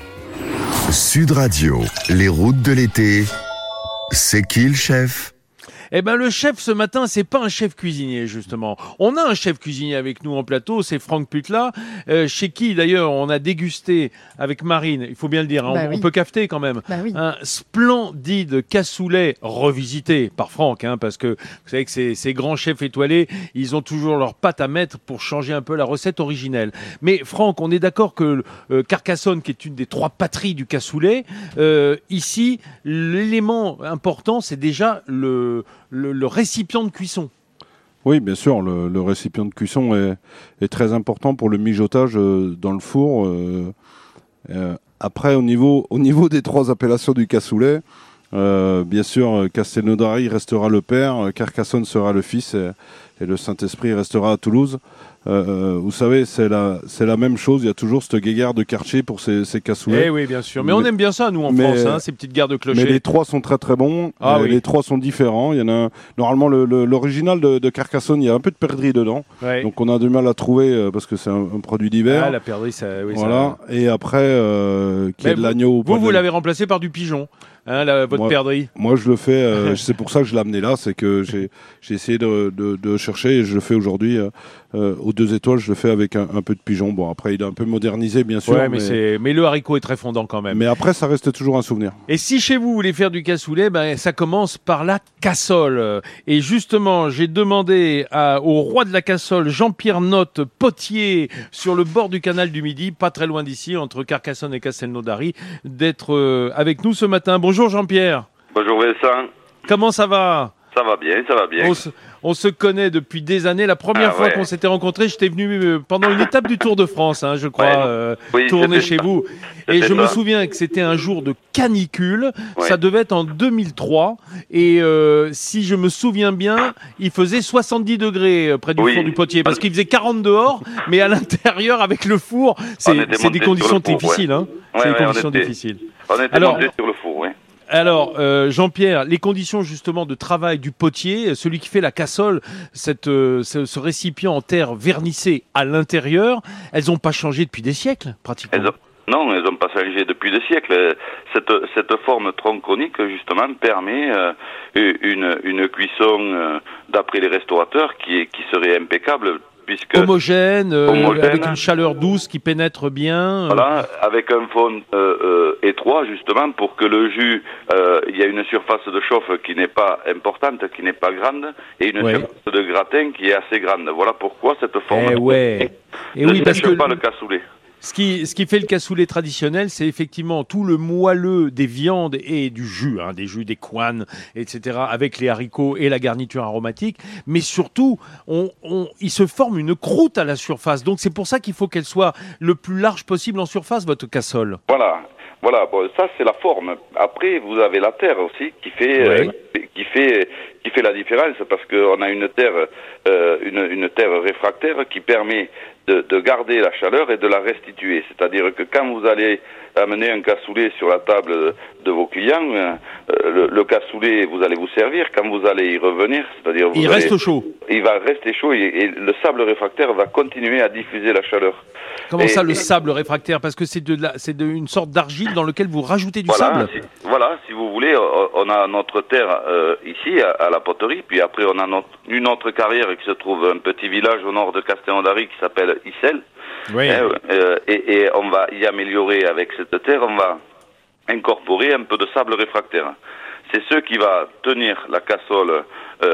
Sud Radio, les routes de l'été. C'est qui le chef ? Eh ben le chef ce matin, c'est pas un chef cuisinier justement. On a un chef cuisinier avec nous en plateau, c'est Franck Putla, chez qui d'ailleurs on a dégusté avec Marine, il faut bien le dire, on peut cafeter quand même, un splendide cassoulet revisité par Franck, parce que vous savez que ces grands chefs étoilés, ils ont toujours leur patte à mettre pour changer un peu la recette originelle. Mais Franck, on est d'accord que Carcassonne, qui est une des 3 patries du cassoulet, ici, l'élément important, c'est déjà le récipient de cuisson. Oui, bien sûr, le récipient de cuisson est très important pour le mijotage dans le four. Après, au niveau des 3 appellations du cassoulet, bien sûr, Castelnaudary restera le père, Carcassonne sera le fils et le Saint-Esprit restera à Toulouse. vous savez, c'est la même chose. Il y a toujours cette guéguerre de quartier pour ces cassoulets. Eh oui, bien sûr. Mais on aime bien ça, nous, en France, ces petites guerres de clochers. Mais les 3 sont très très bons. Oui. Les 3 sont différents. Il y en a normalement l'original de Carcassonne. Il y a un peu de perdrix dedans. Ouais. Donc on a du mal à trouver parce que c'est un produit d'hiver. Ah, la perdrix, oui. Voilà. Et après, qui est de l'agneau. Vous l'avez remplacé par du pigeon. Votre perdrix. Moi, je le fais. C'est pour ça que je l'ai amené là. C'est que j'ai essayé de chercher et je le fais aujourd'hui. Aux 2 étoiles, je le fais avec un peu de pigeon. Bon, après, il est un peu modernisé, bien sûr. Ouais, mais le haricot est très fondant quand même. Mais après, ça reste toujours un souvenir. Et si chez vous voulez faire du cassoulet, ça commence par la cassole. Et justement, j'ai demandé au roi de la cassole, Jean-Pierre Notte, potier, sur le bord du canal du Midi, pas très loin d'ici, entre Carcassonne et Castelnaudary, d'être avec nous ce matin. Bonjour Jean-Pierre. Bonjour Vincent. Comment ça va ? Ça va bien, ça va bien. On se connaît depuis des années. La première fois qu'on s'était rencontrés, j'étais venu pendant une étape du Tour de France, je crois, tourner chez vous. Et je me souviens que c'était un jour de canicule. Ouais. Ça devait être en 2003. Et si je me souviens bien, il faisait 70 degrés près du four du potier. Parce qu'il faisait 40 dehors, mais à l'intérieur, avec le four, c'est des conditions difficiles. C'est des conditions difficiles. On était monté sur le four, oui. Alors, Jean-Pierre, les conditions justement de travail du potier, celui qui fait la cassole, ce récipient en terre vernissée à l'intérieur, elles n'ont pas changé depuis des siècles, pratiquement. Non, elles n'ont pas changé depuis des siècles. Cette forme tronconique, justement, permet une cuisson, d'après les restaurateurs, qui serait impeccable. Homogène, avec une chaleur douce qui pénètre bien. Voilà, avec un fond étroit, justement, pour que le jus, il y a une surface de chauffe qui n'est pas importante, qui n'est pas grande, et une surface de gratin qui est assez grande. Voilà pourquoi cette forme ne sèche pas le cassoulet. Ce qui fait le cassoulet traditionnel, c'est effectivement tout le moelleux des viandes et du jus, des couanes, etc., avec les haricots et la garniture aromatique. Mais surtout, il se forme une croûte à la surface. Donc c'est pour ça qu'il faut qu'elle soit le plus large possible en surface, votre cassole. Voilà. Bon, ça c'est la forme. Après, vous avez la terre aussi qui fait la différence, parce qu'on a une terre réfractaire qui permet de garder la chaleur et de la restituer. C'est-à-dire que quand vous allez amener un cassoulet sur la table de vos clients, le cassoulet, vous allez vous servir. Quand vous allez y revenir, c'est-à-dire il reste chaud. Il va rester chaud et le sable réfractaire va continuer à diffuser la chaleur. Comment ça, le sable réfractaire ? Parce que c'est une sorte d'argile dans lequel vous rajoutez du sable. Si vous voulez, on a notre terre ici à la poterie, puis après on a une autre carrière qui se trouve un petit village au nord de Castelnaudary qui s'appelle Issel. Oui. Et on va y améliorer avec cette terre, on va incorporer un peu de sable réfractaire. C'est ce qui va tenir la cassole,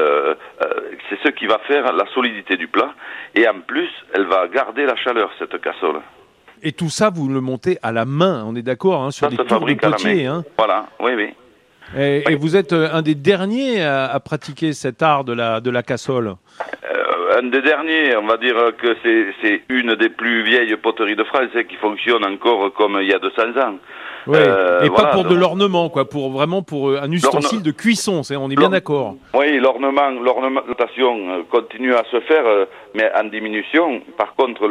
c'est ce qui va faire la solidité du plat. Et en plus, elle va garder la chaleur, cette cassole. Et tout ça, vous le montez à la main, on est d'accord, sur des tours de potier. Voilà, oui. Et vous êtes un des derniers à pratiquer cet art de la cassole. Un des derniers, on va dire que c'est une des plus vieilles poteries de France qui fonctionne encore comme il y a 200 ans. Oui, et pas pour de l'ornement, pour un ustensile de cuisson, on est bien d'accord. Oui, l'ornementation continue à se faire, mais en diminution. Par contre,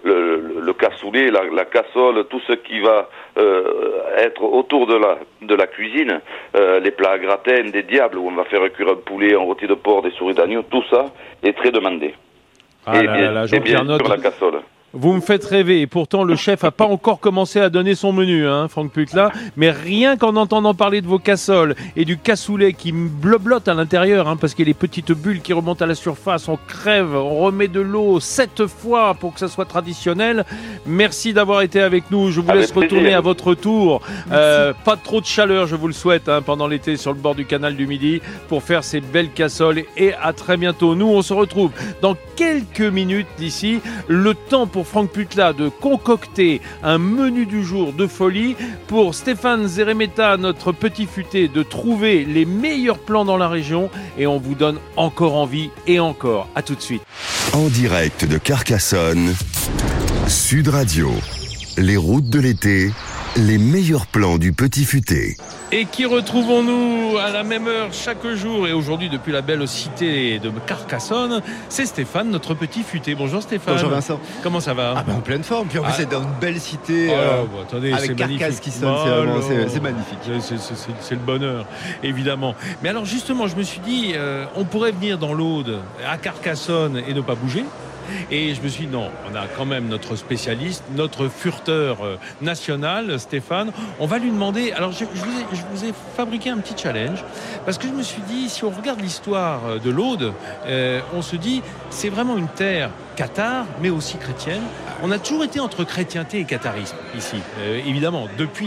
le cassoulet, la cassole, tout ce qui va être autour de la cuisine, les plats à gratin, des diables, où on va faire cuire un poulet, un rôti de porc, des souris d'agneau, tout ça est très demandé. Jean-Pierre Notte, sur la cassole. Vous me faites rêver, et pourtant le chef n'a pas encore commencé à donner son menu, Franck Putla, mais rien qu'en entendant parler de vos cassoles et du cassoulet qui bloblote à l'intérieur, parce qu'il y a les petites bulles qui remontent à la surface, on crève, on remet de l'eau 7 fois pour que ça soit traditionnel. Merci d'avoir été avec nous, je vous laisse retourner à votre tour. Pas trop de chaleur, je vous le souhaite, pendant l'été sur le bord du canal du Midi pour faire ces belles cassoles, et à très bientôt. Nous, on se retrouve dans quelques minutes d'ici, le temps pour Franck Putla de concocter un menu du jour de folie, pour Stéphane Zeremeta, notre petit futé, de trouver les meilleurs plans dans la région, et on vous donne encore envie et encore. À tout de suite. En direct de Carcassonne, Sud Radio, les routes de l'été, Les meilleurs plans du Petit Futé. Et qui retrouvons-nous à la même heure chaque jour et aujourd'hui depuis la belle cité de Carcassonne, c'est Stéphane, notre Petit Futé. Bonjour Stéphane. Bonjour Vincent. Comment ça va? En pleine forme, puis en plus c'est dans une belle cité attendez, avec Carcasse qui sonne, c'est magnifique. C'est le bonheur, évidemment. Mais alors justement, je me suis dit, on pourrait venir dans l'Aude, à Carcassonne et ne pas bouger. Et je me suis dit non, on a quand même notre spécialiste, notre furteur national, Stéphane. On va lui demander. Alors je vous ai fabriqué un petit challenge parce que je me suis dit, si on regarde l'histoire de l'Aude, on se dit c'est vraiment une terre cathare, mais aussi chrétienne. On a toujours été entre chrétienté et catharisme ici, évidemment, depuis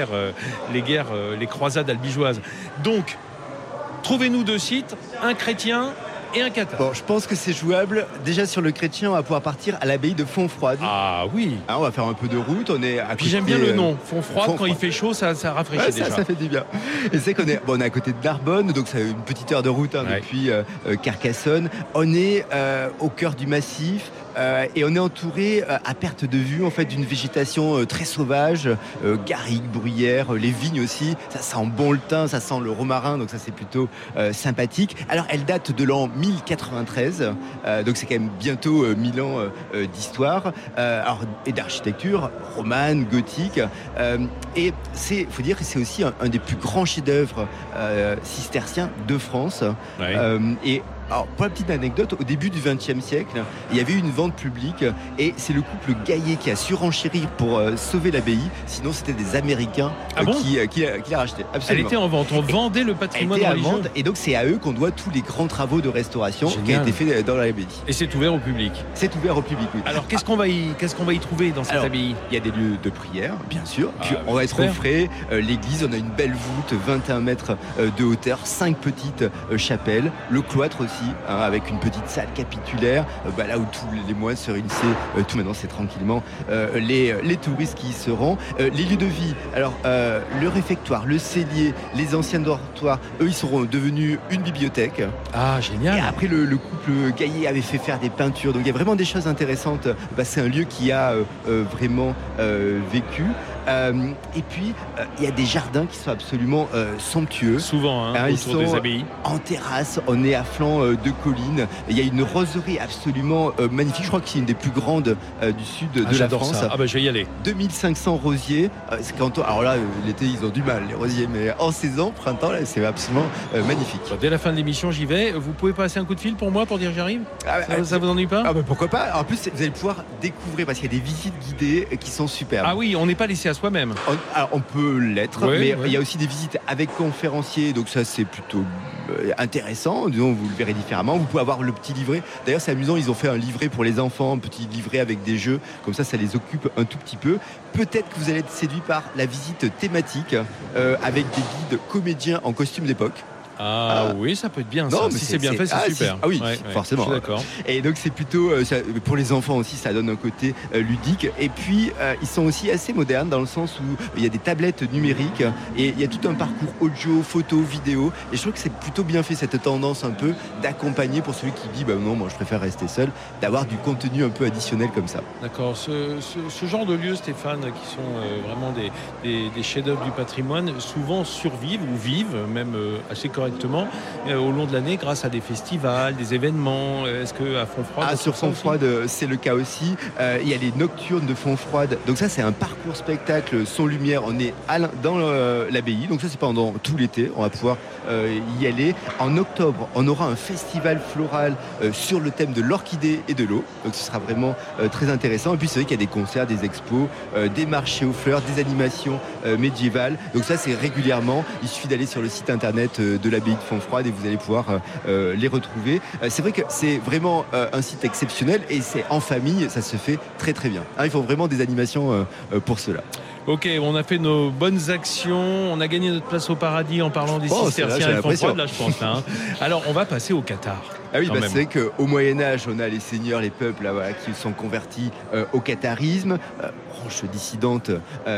les croisades albigeoises. Donc, trouvez-nous 2 sites, un chrétien et un cathare. Bon, je pense que c'est jouable. Déjà sur le chrétien, on va pouvoir partir à l'abbaye de Fontfroide. Ah oui. On va faire un peu de route. On est à côté. Puis j'aime bien le nom. Fontfroide, quand il fait chaud, ça rafraîchit déjà. Ça fait du bien. Et c'est qu'on est, on est à côté de Narbonne, donc ça a une petite heure de route depuis Carcassonne. On est au cœur du massif. Et on est entouré à perte de vue en fait d'une végétation très sauvage, garrigues, bruyères, les vignes aussi. Ça sent bon le thym, ça sent le romarin, donc ça c'est plutôt sympathique. Alors elle date de l'an 1093, donc c'est quand même bientôt 1000 ans d'histoire et d'architecture romane, gothique. Et faut dire que c'est aussi un des plus grands chefs-d'œuvre cisterciens de France. Et alors, pour la petite anecdote, au début du XXe siècle, il y avait eu une vente publique et c'est le couple Gaillet qui a surenchéri pour sauver l'abbaye. Sinon, c'était des Américains qui l'a racheté. Absolument. Elle était en vente. On vendait le patrimoine religieux. Vente, et donc, c'est à eux qu'on doit tous les grands travaux de restauration qui ont été faits dans l'abbaye. Et c'est ouvert au public. C'est ouvert au public, oui. Alors, qu'est-ce qu'on va y trouver dans cette abbaye? Il y a des lieux de prière, bien sûr. Puis, on va être au frais. L'église, on a une belle voûte, 21 mètres de hauteur, 5 petites chapelles. Le cloître aussi. Avec une petite salle capitulaire, là où tous les moines se réunissaient, tout maintenant c'est tranquillement, les touristes qui y seront. Les lieux de vie, alors le réfectoire, le cellier, les anciens dortoirs, eux ils seront devenus une bibliothèque. Ah génial. Et après le couple Gaillet avait fait faire des peintures, donc il y a vraiment des choses intéressantes. C'est un lieu qui a vraiment vécu. Et puis il y a des jardins qui sont absolument somptueux. Souvent ils autour sont des abbayes. En terrasse, on est à flanc de colline. Il y a une roseraie absolument magnifique. Je crois que c'est une des plus grandes du sud de la France. Ça. Je vais y aller. 2500 rosiers. Alors là, l'été ils ont du mal les rosiers, mais en saison, printemps, là, c'est absolument magnifique. Dès la fin de l'émission, j'y vais. Vous pouvez passer un coup de fil pour moi pour dire j'arrive. Ça vous ennuie pas? Pourquoi pas. En plus, vous allez pouvoir découvrir parce qu'il y a des visites guidées qui sont superbes. Ah oui, on n'est pas laissé à soi-même. On peut l'être, mais il y a aussi des visites avec conférenciers, donc ça c'est plutôt intéressant. Disons, vous le verrez différemment. Vous pouvez avoir le petit livret. D'ailleurs, c'est amusant, ils ont fait un livret pour les enfants, un petit livret avec des jeux. Comme ça les occupe un tout petit peu. Peut-être que vous allez être séduit par la visite thématique avec des guides comédiens en costume d'époque. Oui, ça peut être bien. Si c'est bien fait, c'est super. Oui, forcément. Je suis d'accord. Et donc c'est plutôt pour les enfants aussi, ça donne un côté ludique. Et puis ils sont aussi assez modernes dans le sens où il y a des tablettes numériques et il y a tout un parcours audio, photo, vidéo. Et je trouve que c'est plutôt bien fait cette tendance un peu d'accompagner pour celui qui dit non, moi je préfère rester seul, d'avoir du contenu un peu additionnel comme ça. D'accord. Ce genre de lieux, Stéphane, qui sont vraiment des chefs-d'œuvre du patrimoine, souvent survivent ou vivent même assez correctement au long de l'année grâce à des festivals, des événements. Est-ce qu'à Fontfroide sur Fontfroide, c'est le cas aussi. Il y a les nocturnes de Fontfroide. Donc ça, c'est un parcours spectacle son lumière. On est dans l'abbaye. Donc ça, c'est pendant tout l'été. On va pouvoir y aller. En octobre, on aura un festival floral sur le thème de l'orchidée et de l'eau. Donc ce sera vraiment très intéressant. Et puis c'est vrai qu'il y a des concerts, des expos, des marchés aux fleurs, des animations médiévales. Donc ça, c'est régulièrement. Il suffit d'aller sur le site internet de l'abbaye de Fontfroide et vous allez pouvoir les retrouver. C'est vrai que c'est vraiment un site exceptionnel et c'est en famille, ça se fait très très bien. Il faut vraiment des animations pour cela. Ok, on a fait nos bonnes actions, on a gagné notre place au paradis en parlant des cisterciens et Fontfroide, là je pense. Alors on va passer au Qatar. Ah oui, c'est vrai qu'au Moyen-Âge, on a les seigneurs, les peuples qui sont convertis au catharisme, branche dissidente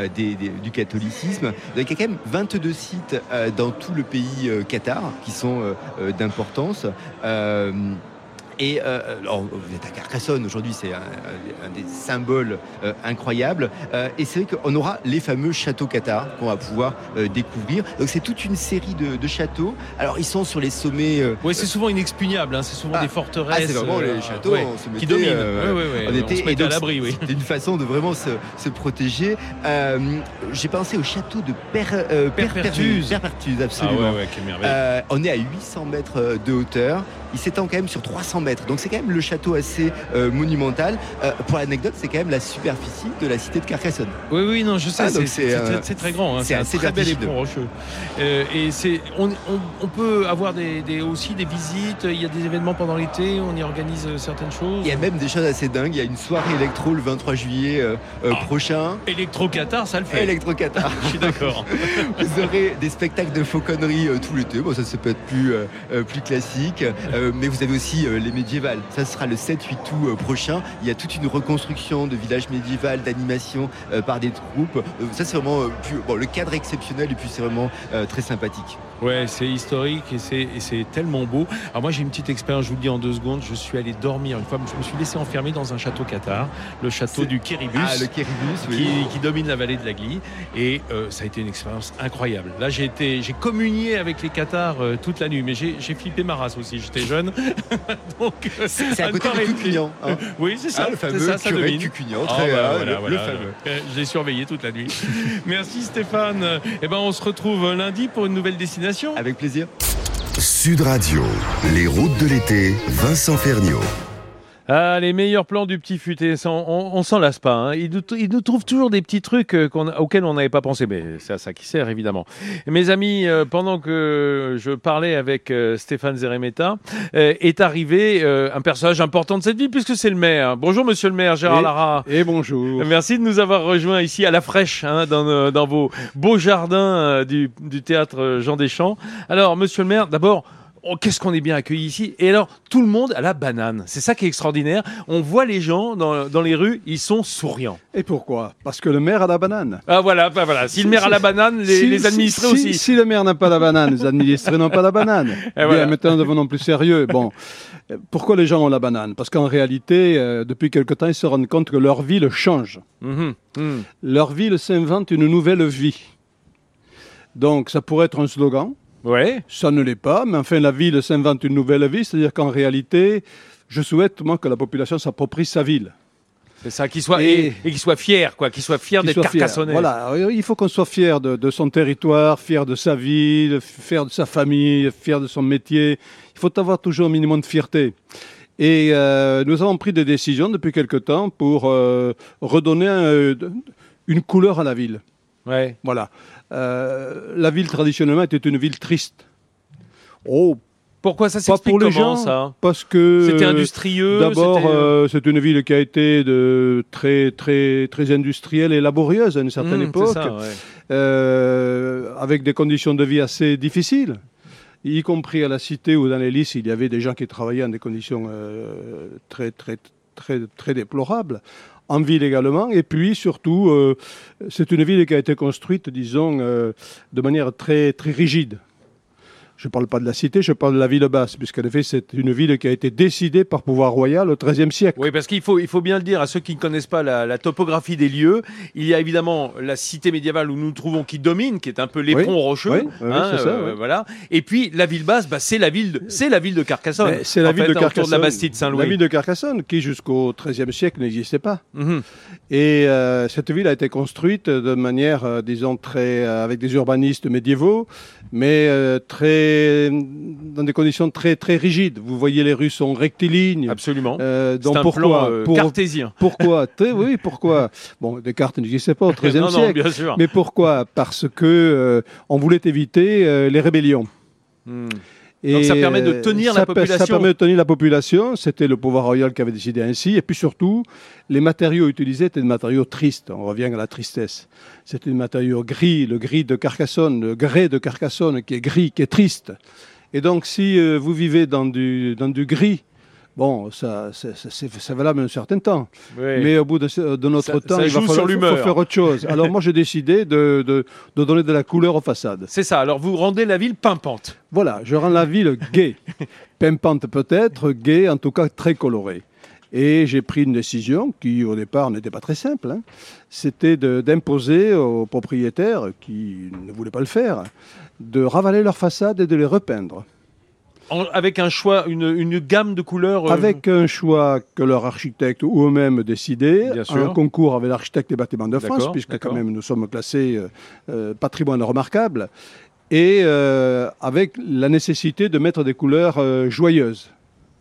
du catholicisme. Donc, il y a quand même 22 sites dans tout le pays Qatar qui sont d'importance. Et alors, vous êtes à Carcassonne, aujourd'hui c'est un des symboles incroyables. Et c'est vrai qu'on aura les fameux châteaux cathares qu'on va pouvoir découvrir. Donc c'est toute une série de châteaux. Alors ils sont sur les sommets... Oui, c'est souvent inexpugnable, hein. C'est souvent des forteresses. C'est vraiment les châteaux, on se mettait, qui dominent. On se mettait à l'abri, oui. C'était une façon de vraiment se protéger. J'ai pensé au château de Perpertuse, absolument. Ah ouais, quelle merveille. On est à 800 mètres de hauteur. Il s'étend quand même sur 300 mètres. Donc c'est quand même le château assez monumental. Pour l'anecdote, c'est quand même la superficie de la cité de Carcassonne. Oui, non, je sais. C'est très grand. Hein, c'est un très bel éperon rocheux. Et on peut avoir aussi des visites. Il y a des événements pendant l'été. On y organise certaines choses. Il y a même des choses assez dingues. Il y a une soirée électro le 23 juillet prochain. Électro-Qatar, ça le fait. Électro-Qatar. Je suis d'accord. Vous aurez des spectacles de fauconnerie tout l'été. Bon, ça peut être plus classique. Mais vous avez aussi les médiévales. Ça sera le 7-8 août prochain. Il y a toute une reconstruction de village médiéval, d'animation par des troupes. Ça, c'est vraiment le cadre exceptionnel et puis c'est vraiment très sympathique. Ouais, c'est historique et c'est tellement beau. Alors moi j'ai une petite expérience, je vous le dis en 2 secondes. Je suis allé dormir une fois, je me suis laissé enfermer dans un château cathare, le château du Kéribus, le Kéribus, oui. qui domine la vallée de la Glie. Et ça a été une expérience incroyable. Là j'ai communié avec les cathares toute la nuit, mais j'ai flippé ma race aussi. J'étais jeune, donc c'est à côté de Cucugnan. Hein. Oui, c'est ça. Le fameux curé de Cucugnan. Le fameux. J'ai surveillé toute la nuit. Merci Stéphane. Et on se retrouve lundi pour une nouvelle destination. Avec plaisir. Sud Radio, les routes de l'été, Vincent Ferniaud. Ah, les meilleurs plans du petit futé, on s'en lasse pas. Hein. Il nous trouve toujours des petits trucs auxquels on n'avait pas pensé, mais c'est à ça qui sert évidemment. Et mes amis, pendant que je parlais avec Stéphane Zeremeta, est arrivé un personnage important de cette ville puisque c'est le maire. Bonjour Monsieur le maire, Gérard Lara. Et bonjour. Merci de nous avoir rejoints ici à la fraîche, hein, dans vos beaux jardins du théâtre Jean Deschamps. Alors Monsieur le maire, d'abord, qu'est-ce qu'on est bien accueillis ici. Et alors, tout le monde a la banane. C'est ça qui est extraordinaire. On voit les gens dans les rues, ils sont souriants. Et pourquoi ? Parce que le maire a la banane. Ah voilà. Si le maire a la banane, les administrés aussi. Si le maire n'a pas la banane, les administrés n'ont pas la banane. Et voilà. Maintenant, devenons plus sérieux. Bon, pourquoi les gens ont la banane ? Parce qu'en réalité, depuis quelque temps, ils se rendent compte que leur ville change. Leur ville s'invente une nouvelle vie. Donc, ça pourrait être un slogan. Ouais. Ça ne l'est pas, mais enfin la ville s'invente une nouvelle vie, c'est-à-dire qu'en réalité, je souhaite moi que la population s'approprie sa ville. C'est ça, qu'il soit fier, quoi, qu'il soit fier d'être carcassonnais. Voilà, il faut qu'on soit fier de son territoire, fier de sa ville, fier de sa famille, fier de son métier. Il faut avoir toujours un minimum de fierté. Et nous avons pris des décisions depuis quelque temps pour redonner une couleur à la ville. Ouais. Voilà. La ville traditionnellement était une ville triste. Pourquoi ça s'explique pour les comment, gens, ça ? Parce que c'était industrieux. D'abord, c'est une ville qui a été très très très industrielle et laborieuse à une certaine époque, c'est ça, ouais. Avec des conditions de vie assez difficiles, y compris à la cité ou dans les lycées, il y avait des gens qui travaillaient dans des conditions très très très très déplorables. En ville également, et puis surtout, c'est une ville qui a été construite, disons, de manière très, très rigide. Je ne parle pas de la cité, je parle de la ville basse, puisqu'en effet, c'est une ville qui a été décidée par pouvoir royal au XIIIe siècle. Oui, parce qu'il faut bien le dire à ceux qui ne connaissent pas la topographie des lieux. Il y a évidemment la cité médiévale où nous nous trouvons qui domine, qui est un peu l'éperon rocheux. C'est ça, voilà. Et puis la ville basse, c'est la ville de Carcassonne. Mais c'est la ville de Carcassonne. Autour de la Bastide Saint-Louis. La ville de Carcassonne, qui jusqu'au XIIIe siècle n'existait pas. Et cette ville a été construite de manière, disons, avec des urbanistes médiévaux, mais dans des conditions très, très rigides. Vous voyez, les rues sont rectilignes. Absolument. Donc c'est un plan cartésien. Pourquoi ? Oui, pourquoi ? Bon, Descartes n'existait pas au XIIIe siècle. Bien sûr. Mais pourquoi ? Parce que on voulait éviter les rébellions. Et donc ça permet de tenir la population. Ça permet de tenir la population. C'était le pouvoir royal qui avait décidé ainsi. Et puis surtout, les matériaux utilisés étaient des matériaux tristes. On revient à la tristesse. C'était des matériaux gris, le gris de Carcassonne, le grès de Carcassonne qui est gris, qui est triste. Et donc si vous vivez dans du gris, bon, ça c'est valable un certain temps. Oui. Mais au bout de notre temps, il faut faire autre chose. Alors moi, j'ai décidé de donner de la couleur aux façades. C'est ça. Alors vous rendez la ville pimpante. Voilà, je rends la ville gaie. Pimpante peut-être, gaie, en tout cas très colorée. Et j'ai pris une décision qui, au départ, n'était pas très simple. C'était d'imposer aux propriétaires, qui ne voulaient pas le faire, de ravaler leurs façades et de les repeindre. Avec un choix, une gamme de couleurs Avec un choix que leur architecte ou eux-mêmes décidaient, un concours avec l'architecte des bâtiments de France, puisque quand même nous sommes classés patrimoine remarquable, et avec la nécessité de mettre des couleurs joyeuses.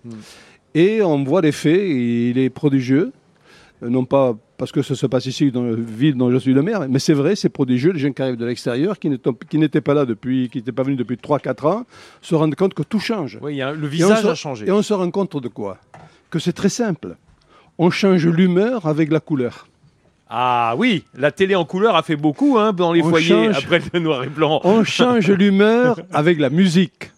Et on voit l'effet, il est prodigieux, non pas parce que ça se passe ici dans la ville dont je suis le maire, mais c'est vrai, c'est prodigieux. Les gens qui arrivent de l'extérieur, qui n'étaient pas là depuis, qui n'étaient pas venus depuis 3-4 ans, se rendent compte que tout change. Oui, le visage a changé. Et on se rend compte de quoi? Que c'est très simple. On change l'humeur avec la couleur. Ah oui, la télé en couleur a fait beaucoup dans les foyers après le noir et blanc. On change l'humeur avec la musique.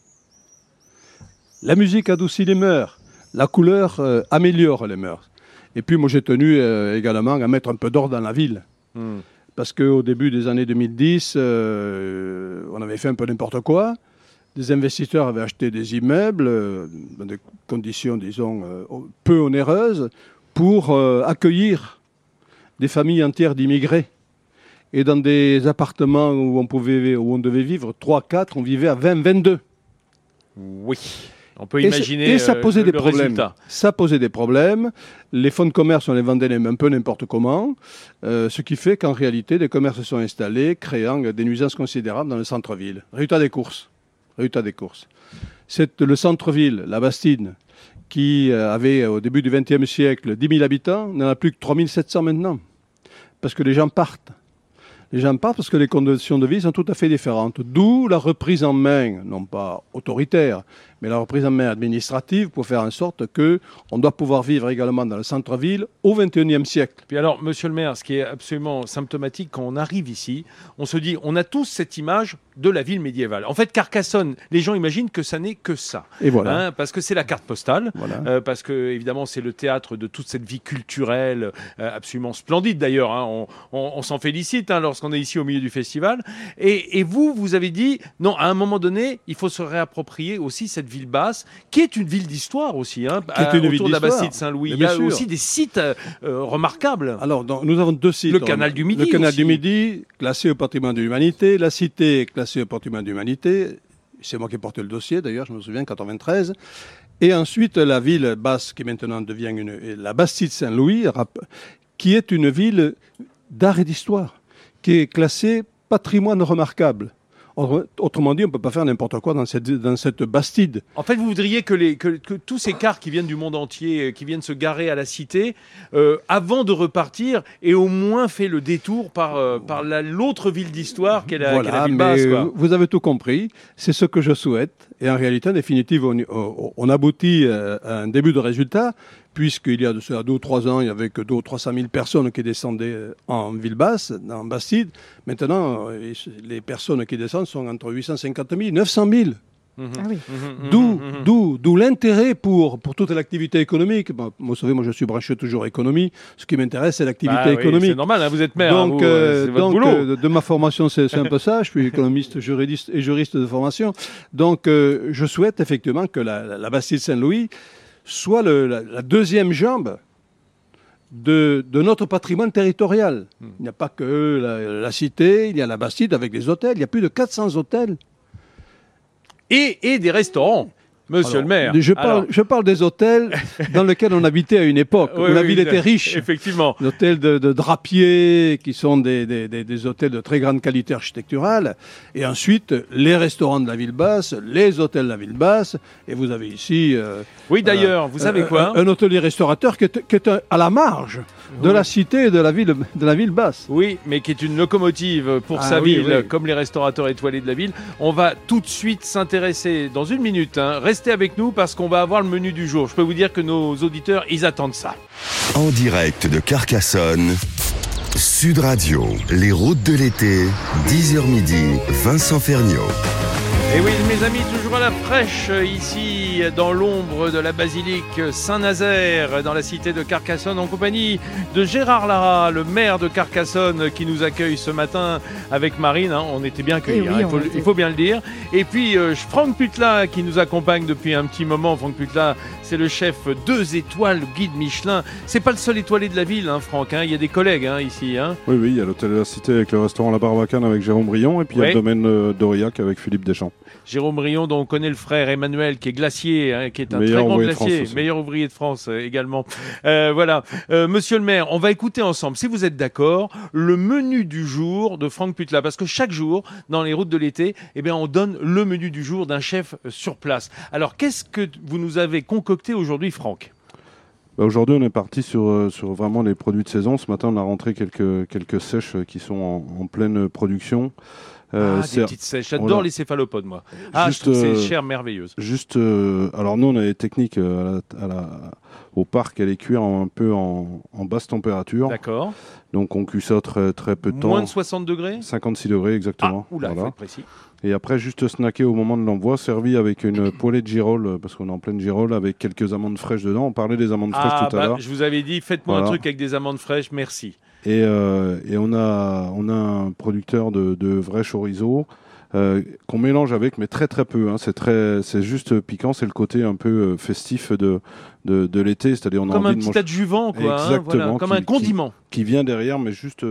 La musique adoucit les mœurs. La couleur améliore les mœurs. Et puis moi j'ai tenu également à mettre un peu d'ordre dans la ville. Parce qu'au début des années 2010, on avait fait un peu n'importe quoi. Des investisseurs avaient acheté des immeubles dans des conditions, disons, peu onéreuses pour accueillir des familles entières d'immigrés. Et dans des appartements où on devait vivre 3-4, on vivait à 20-22. Oui. On peut imaginer et ça posait des problèmes. Résultat. Ça posait des problèmes. Les fonds de commerce, on les vendait un peu n'importe comment. Ce qui fait qu'en réalité, des commerces sont installés, créant des nuisances considérables dans le centre-ville. Résultat des courses. C'est le centre-ville, la Bastide, qui avait au début du XXe siècle 10 000 habitants, n'en a plus que 3 700 maintenant. Parce que les gens partent. Les gens partent parce que les conditions de vie sont tout à fait différentes. D'où la reprise en main, non pas autoritaire, mais la reprise en main administrative pour faire en sorte qu'on doit pouvoir vivre également dans le centre-ville au XXIe siècle. Puis alors, monsieur le maire, ce qui est absolument symptomatique quand on arrive ici, on se dit, on a tous cette image de la ville médiévale. En fait, Carcassonne, les gens imaginent que ça n'est que ça. Et voilà. Parce que c'est la carte postale, voilà. parce que évidemment c'est le théâtre de toute cette vie culturelle absolument splendide d'ailleurs. On s'en félicite lorsqu'on est ici au milieu du festival. Et vous avez dit, non, à un moment donné, il faut se réapproprier aussi cette ville basse, qui est une ville d'histoire aussi, autour de la Bastide Saint-Louis. Il y a aussi des sites remarquables. Alors, nous avons 2 sites. Le canal du Midi. Le canal du Midi, classé au patrimoine de l'humanité. La cité, classée au patrimoine de l'humanité. C'est moi qui ai porté le dossier, d'ailleurs, je me souviens, 93. Et ensuite, la ville basse, qui maintenant devient la Bastide Saint-Louis, qui est une ville d'art et d'histoire, qui est classée patrimoine remarquable. Autrement dit, on ne peut pas faire n'importe quoi dans cette Bastide. En fait, vous voudriez que tous ces cars qui viennent du monde entier, qui viennent se garer à la cité, avant de repartir, aient au moins fait le détour par l'autre ville d'histoire qu'est la ville basse. Vous avez tout compris, c'est ce que je souhaite. Et en réalité, en définitive, on aboutit à un début de résultat, puisqu'il y a de cela 2 ou 3 ans, il n'y avait que 200 ou 300 000 personnes qui descendaient en ville basse, en Bastide. Maintenant, les personnes qui descendent sont entre 850 000 et 900 000. D'où l'intérêt pour toute l'activité économique. Vous savez, moi je suis branché toujours économie. Ce qui m'intéresse, c'est l'activité économique. C'est normal, vous êtes maire. Donc, c'est votre boulot. De ma formation, c'est un peu ça. Je suis économiste, juriste de formation. Donc, je souhaite effectivement que la Bastide Saint-Louis soit la deuxième jambe de notre patrimoine territorial. Il n'y a pas que la cité, il y a la Bastide avec des hôtels. Il y a plus de 400 hôtels. Et des restaurants, monsieur le maire. Je parle des hôtels dans lesquels on habitait à une époque, où la ville était riche. Effectivement. Des hôtels de drapiers, qui sont des hôtels de très grande qualité architecturale. Et ensuite, les restaurants de la ville basse, les hôtels de la ville basse. Et vous avez ici... oui, d'ailleurs, vous savez quoi un hôtelier-restaurateur qui est à la marge de la cité et de la ville basse. Oui, mais qui est une locomotive pour sa ville, comme les restaurateurs étoilés de la ville. On va tout de suite s'intéresser dans une minute. Restez avec nous parce qu'on va avoir le menu du jour. Je peux vous dire que nos auditeurs, ils attendent ça. En direct de Carcassonne, Sud Radio, les routes de l'été, 10h midi, Vincent Ferniaud. Et oui, mes amis, toujours à la fraîche, ici, dans l'ombre de la basilique Saint-Nazaire, dans la cité de Carcassonne, en compagnie de Gérard Lara, le maire de Carcassonne, qui nous accueille ce matin avec Marine. On était bien accueillis, il faut bien le dire. Et puis, Franck Putla, qui nous accompagne depuis un petit moment. Franck Putla, c'est le chef 2 étoiles guide Michelin. C'est pas le seul étoilé de la ville, Franck. Il y a des collègues ici. Oui, il y a l'hôtel de la Cité avec le restaurant La Barbacane avec Jérôme Brion. Et puis il y a le domaine d'Aurillac avec Philippe Deschamps. Jérôme Brion, dont on connaît le frère Emmanuel, qui est glacier, qui est un très grand glacier, meilleur ouvrier de France également. Voilà. Monsieur le maire, on va écouter ensemble, si vous êtes d'accord, le menu du jour de Franck Putla. Parce que chaque jour, dans les routes de l'été, on donne le menu du jour d'un chef sur place. Alors, qu'est-ce que vous nous avez concocté aujourd'hui, Franck ? Aujourd'hui, on est parti sur vraiment les produits de saison. Ce matin, on a rentré quelques sèches qui sont en pleine production. Des petites sèches. J'adore les céphalopodes, moi. Je trouve ces chairs merveilleuses. Alors nous, on a des techniques au parc à les cuire un peu en basse température. D'accord. Donc on cuit ça très, très peu de temps. Moins de 60 degrés ? 56 degrés, exactement. Oula, faut être précis. Et après, juste snacker au moment de l'envoi, servi avec une poêlée de girolles, parce qu'on est en pleine girole, avec quelques amandes fraîches dedans. On parlait des amandes fraîches tout à l'heure. Je vous avais dit, faites-moi un truc avec des amandes fraîches, merci. Et on a un producteur de vrais chorizo qu'on mélange avec, mais très très peu. C'est juste piquant, c'est le côté un peu festif de l'été, c'est-à-dire on a comme envie un de petit manger. adjuvant, quoi. Exactement, voilà, comme un condiment qui vient derrière, mais juste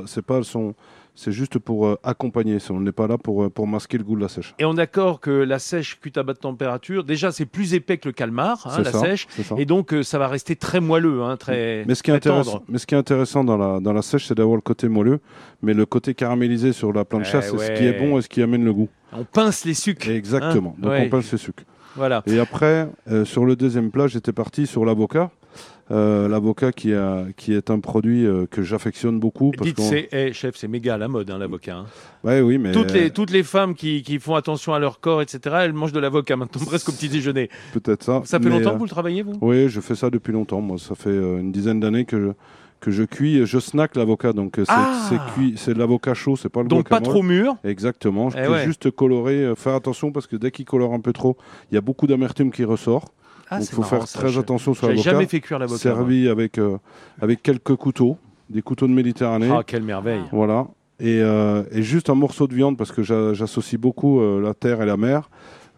c'est juste pour accompagner. On n'est pas là pour masquer le goût de la sèche. Et on est d'accord que la sèche cuite à basse température, déjà c'est plus épais que le calmar, sèche, et donc ça va rester très moelleux, très tendre. Mais ce qui est intéressant dans la sèche, c'est d'avoir le côté moelleux, mais le côté caramélisé sur la plancha, c'est ce qui est bon et ce qui amène le goût. On pince les sucres. Exactement, donc on pince les sucres. Voilà. Et après, sur le deuxième plat, j'étais parti sur l'avocat. L'avocat qui est un produit que j'affectionne beaucoup. Chef, c'est méga à la mode, l'avocat. Oui, mais toutes les femmes qui font attention à leur corps, etc., elles mangent de l'avocat maintenant, presque au petit déjeuner. Peut-être ça. Ça fait longtemps que vous le travaillez, vous ? Oui, je fais ça depuis longtemps. Moi, ça fait une dizaine d'années que je cuis, je snack l'avocat, donc c'est de l'avocat chaud, c'est pas le donc guacamole. Pas trop mûr. Exactement, je peux juste colorer, faire attention parce que dès qu'il colore un peu trop, il y a beaucoup d'amertume qui ressort. Donc il faut faire très attention sur l'avocat. J'ai jamais fait cuire l'avocat. Servi avec quelques couteaux, des couteaux de Méditerranée. Ah, quelle merveille. Voilà, et juste un morceau de viande parce que j'associe beaucoup la terre et la mer. Pourquoi ?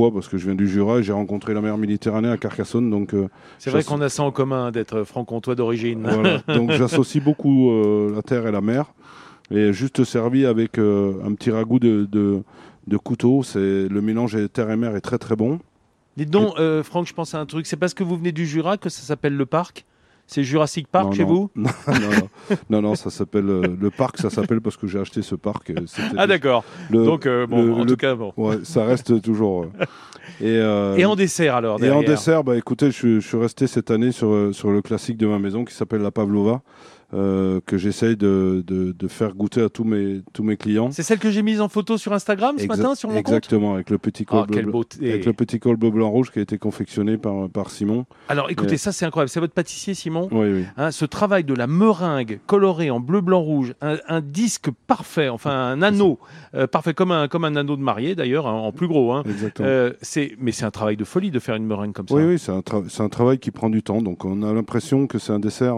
Parce que je viens du Jura et j'ai rencontré la mer Méditerranée à Carcassonne. Donc, c'est vrai qu'on a ça en commun d'être franc-comtois d'origine. Voilà. Donc j'associe beaucoup la terre et la mer. Et juste servi avec un petit ragoût de couteau. Le mélange terre et mer est très très bon. Dites donc, Franck, je pense à un truc. C'est parce que vous venez du Jura que ça s'appelle le parc ? C'est Jurassic Park chez vous ? Non, ça s'appelle le parc, ça s'appelle parce que j'ai acheté ce parc. D'accord. Donc, en tout cas, bon. Ouais, ça reste toujours. Et en dessert alors derrière. Et en dessert, écoutez, je suis resté cette année sur le classique de ma maison qui s'appelle la pavlova. Que j'essaye de faire goûter à tous mes clients. C'est celle que j'ai mise en photo sur Instagram ce matin sur mon compte ? Exactement, avec le petit col bleu blanc rouge qui a été confectionné par Simon. Alors écoutez, ça c'est incroyable, c'est votre pâtissier Simon. Oui. Ce travail de la meringue colorée en bleu blanc rouge, un disque parfait, enfin un anneau parfait comme un anneau de mariée d'ailleurs, en plus gros. Exactement. Mais c'est un travail de folie de faire une meringue comme ça. Oui, c'est un travail qui prend du temps, donc on a l'impression que c'est un dessert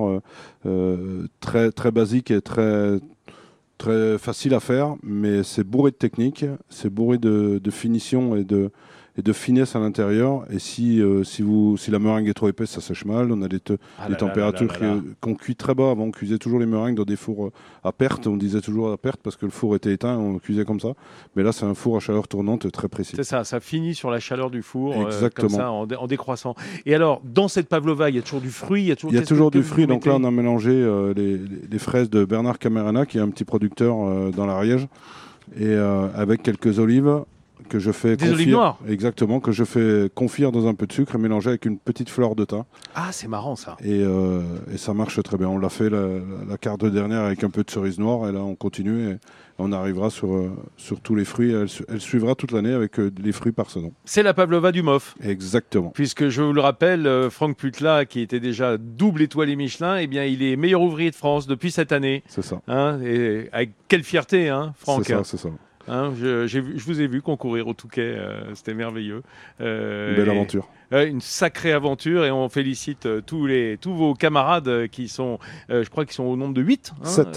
très, très basique et très, très facile à faire, mais c'est bourré de technique, c'est bourré de finition et de finesse à l'intérieur. Et si la meringue est trop épaisse, ça sèche mal. On a des températures qu'on cuit très bas. Avant, on cuisait toujours les meringues dans des fours à perte. On disait toujours à perte parce que le four était éteint. On cuisait comme ça. Mais là, c'est un four à chaleur tournante très précis. C'est ça. Ça finit sur la chaleur du four, exactement. comme ça, en décroissant. Et alors, dans cette pavlova, il y a toujours du fruit. Il y a toujours du fruit. Donc là, on a mélangé les fraises de Bernard Camerana, qui est un petit producteur dans l'Ariège, et avec quelques olives. Que je fais des olives noires. Exactement, que je fais confire dans un peu de sucre et mélanger avec une petite fleur de thym. Ah, c'est marrant ça. Et ça marche très bien. On l'a fait la carte dernière avec un peu de cerise noire et là on continue et on arrivera sur tous les fruits. Elle suivra toute l'année avec les fruits par saison. C'est la pavlova du MOF. Exactement. Puisque je vous le rappelle, Franck Putla, qui était déjà double étoilé Michelin, eh bien il est meilleur ouvrier de France depuis cette année. C'est ça. Et avec quelle fierté, Franck. C'est ça. Hein, je vous ai vu concourir au Touquet, c'était merveilleux. Belle aventure. Une sacrée aventure et on félicite tous vos camarades qui sont, je crois qu'ils sont au nombre de 8.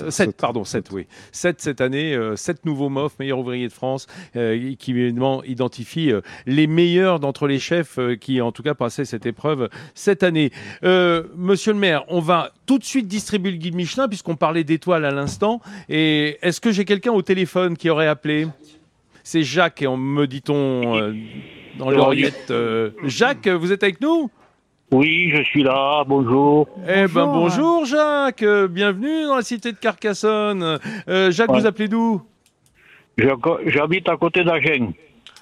7 cette année, 7 nouveaux MOF, meilleurs ouvriers de France, qui évidemment identifient les meilleurs d'entre les chefs qui en tout cas passaient cette épreuve cette année. Monsieur le maire, on va tout de suite distribuer le guide Michelin puisqu'on parlait d'étoiles à l'instant. Et est-ce que j'ai quelqu'un au téléphone qui aurait appelé ? C'est Jacques, et me dit-on dans l'oreillette. Jacques, vous êtes avec nous ? Oui, je suis là, bonjour. Bonjour Jacques, bienvenue dans la cité de Carcassonne. Jacques, vous appelez d'où ? J'habite à côté d'Agen.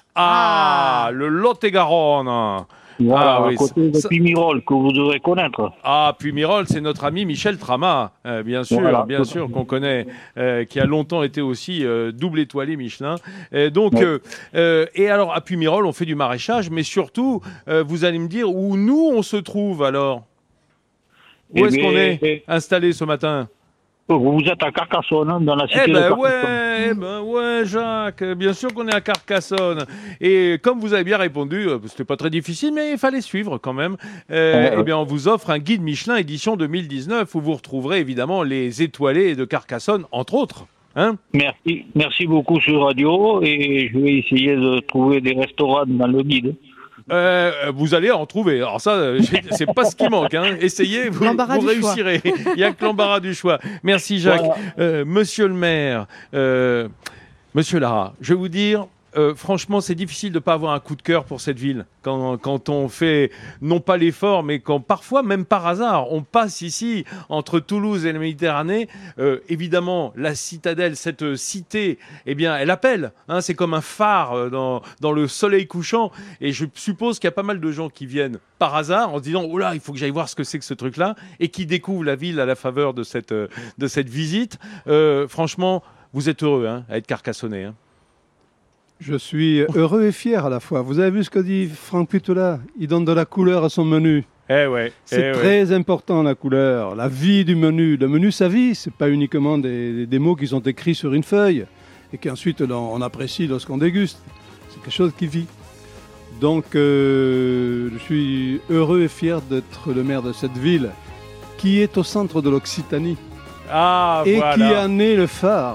Ah, le Lot-et-Garonne. Voilà, à côté de Puy-Mirol, que vous devrez connaître. Ah, Puy-Mirol, c'est notre ami Michel Trama, bien sûr, voilà. Bien sûr, qu'on connaît, qui a longtemps été aussi double étoilé Michelin. Et alors, à Puy-Mirol, on fait du maraîchage, mais surtout, vous allez me dire où nous, on se trouve alors ? Où est-ce qu'on est installé ce matin ? Vous êtes à Carcassonne, dans la cité de Carcassonne. Ouais, Jacques, bien sûr qu'on est à Carcassonne. Et comme vous avez bien répondu, c'était pas très difficile, mais il fallait suivre quand même. Eh bien, on vous offre un guide Michelin édition 2019 où vous retrouverez évidemment les étoilés de Carcassonne, entre autres. Hein ? Merci beaucoup sur Radio, et je vais essayer de trouver des restaurants dans le guide. Vous allez en trouver. Alors ça, c'est pas ce qui manque. Hein. Essayez, vous réussirez. Il n'y a que l'embarras du choix. Merci Jacques. Voilà. Monsieur le maire, Monsieur Lara, je vais vous dire, franchement, c'est difficile de ne pas avoir un coup de cœur pour cette ville. Quand on fait, non pas l'effort, mais quand parfois, même par hasard, on passe ici, entre Toulouse et la Méditerranée, évidemment, la citadelle, cette cité, eh bien, elle appelle. Hein, c'est comme un phare dans le soleil couchant. Et je suppose qu'il y a pas mal de gens qui viennent par hasard en se disant « Oh là, il faut que j'aille voir ce que c'est que ce truc-là » et qui découvrent la ville à la faveur de cette visite. Franchement, vous êtes heureux à être carcassonnais. Hein. Je suis heureux et fier à la fois. Vous avez vu ce que dit Franck Putola ? Il donne de la couleur à son menu. C'est très important, la couleur, la vie du menu. Le menu, sa vie, c'est pas uniquement des mots qui sont écrits sur une feuille et qu'ensuite on apprécie lorsqu'on déguste. C'est quelque chose qui vit. Donc, je suis heureux et fier d'être le maire de cette ville qui est au centre de l'Occitanie. Et voilà. Qui en est le phare.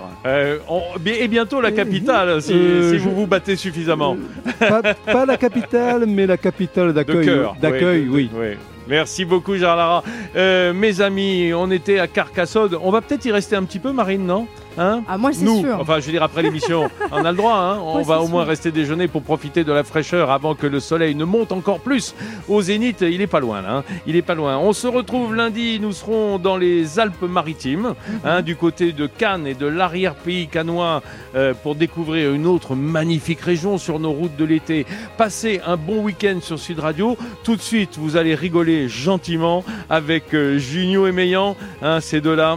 Et bientôt la capitale, si vous vous battez suffisamment. Pas la capitale, mais la capitale d'accueil. Oui. Merci beaucoup, Gérard Lara. Mes amis, on était à Carcassonne. On va peut-être y rester un petit peu, Marine, non ? Hein ? Moi, c'est sûr. Enfin, je veux dire, après l'émission, on a le droit. Hein, on va au moins rester déjeuner pour profiter de la fraîcheur avant que le soleil ne monte encore plus au zénith. Il est pas loin, là. Hein. Il est pas loin. On se retrouve lundi. Nous serons dans les Alpes-Maritimes, du côté de Cannes et de l'arrière-pays cannois, pour découvrir une autre magnifique région sur nos routes de l'été. Passez un bon week-end sur Sud Radio. Tout de suite, vous allez rigoler gentiment avec Junio et Meillan. Ces deux-là,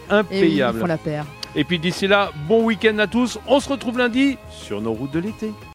impayables. Et ils font la paire. Et puis d'ici là, bon week-end à tous. On se retrouve lundi sur nos routes de l'été.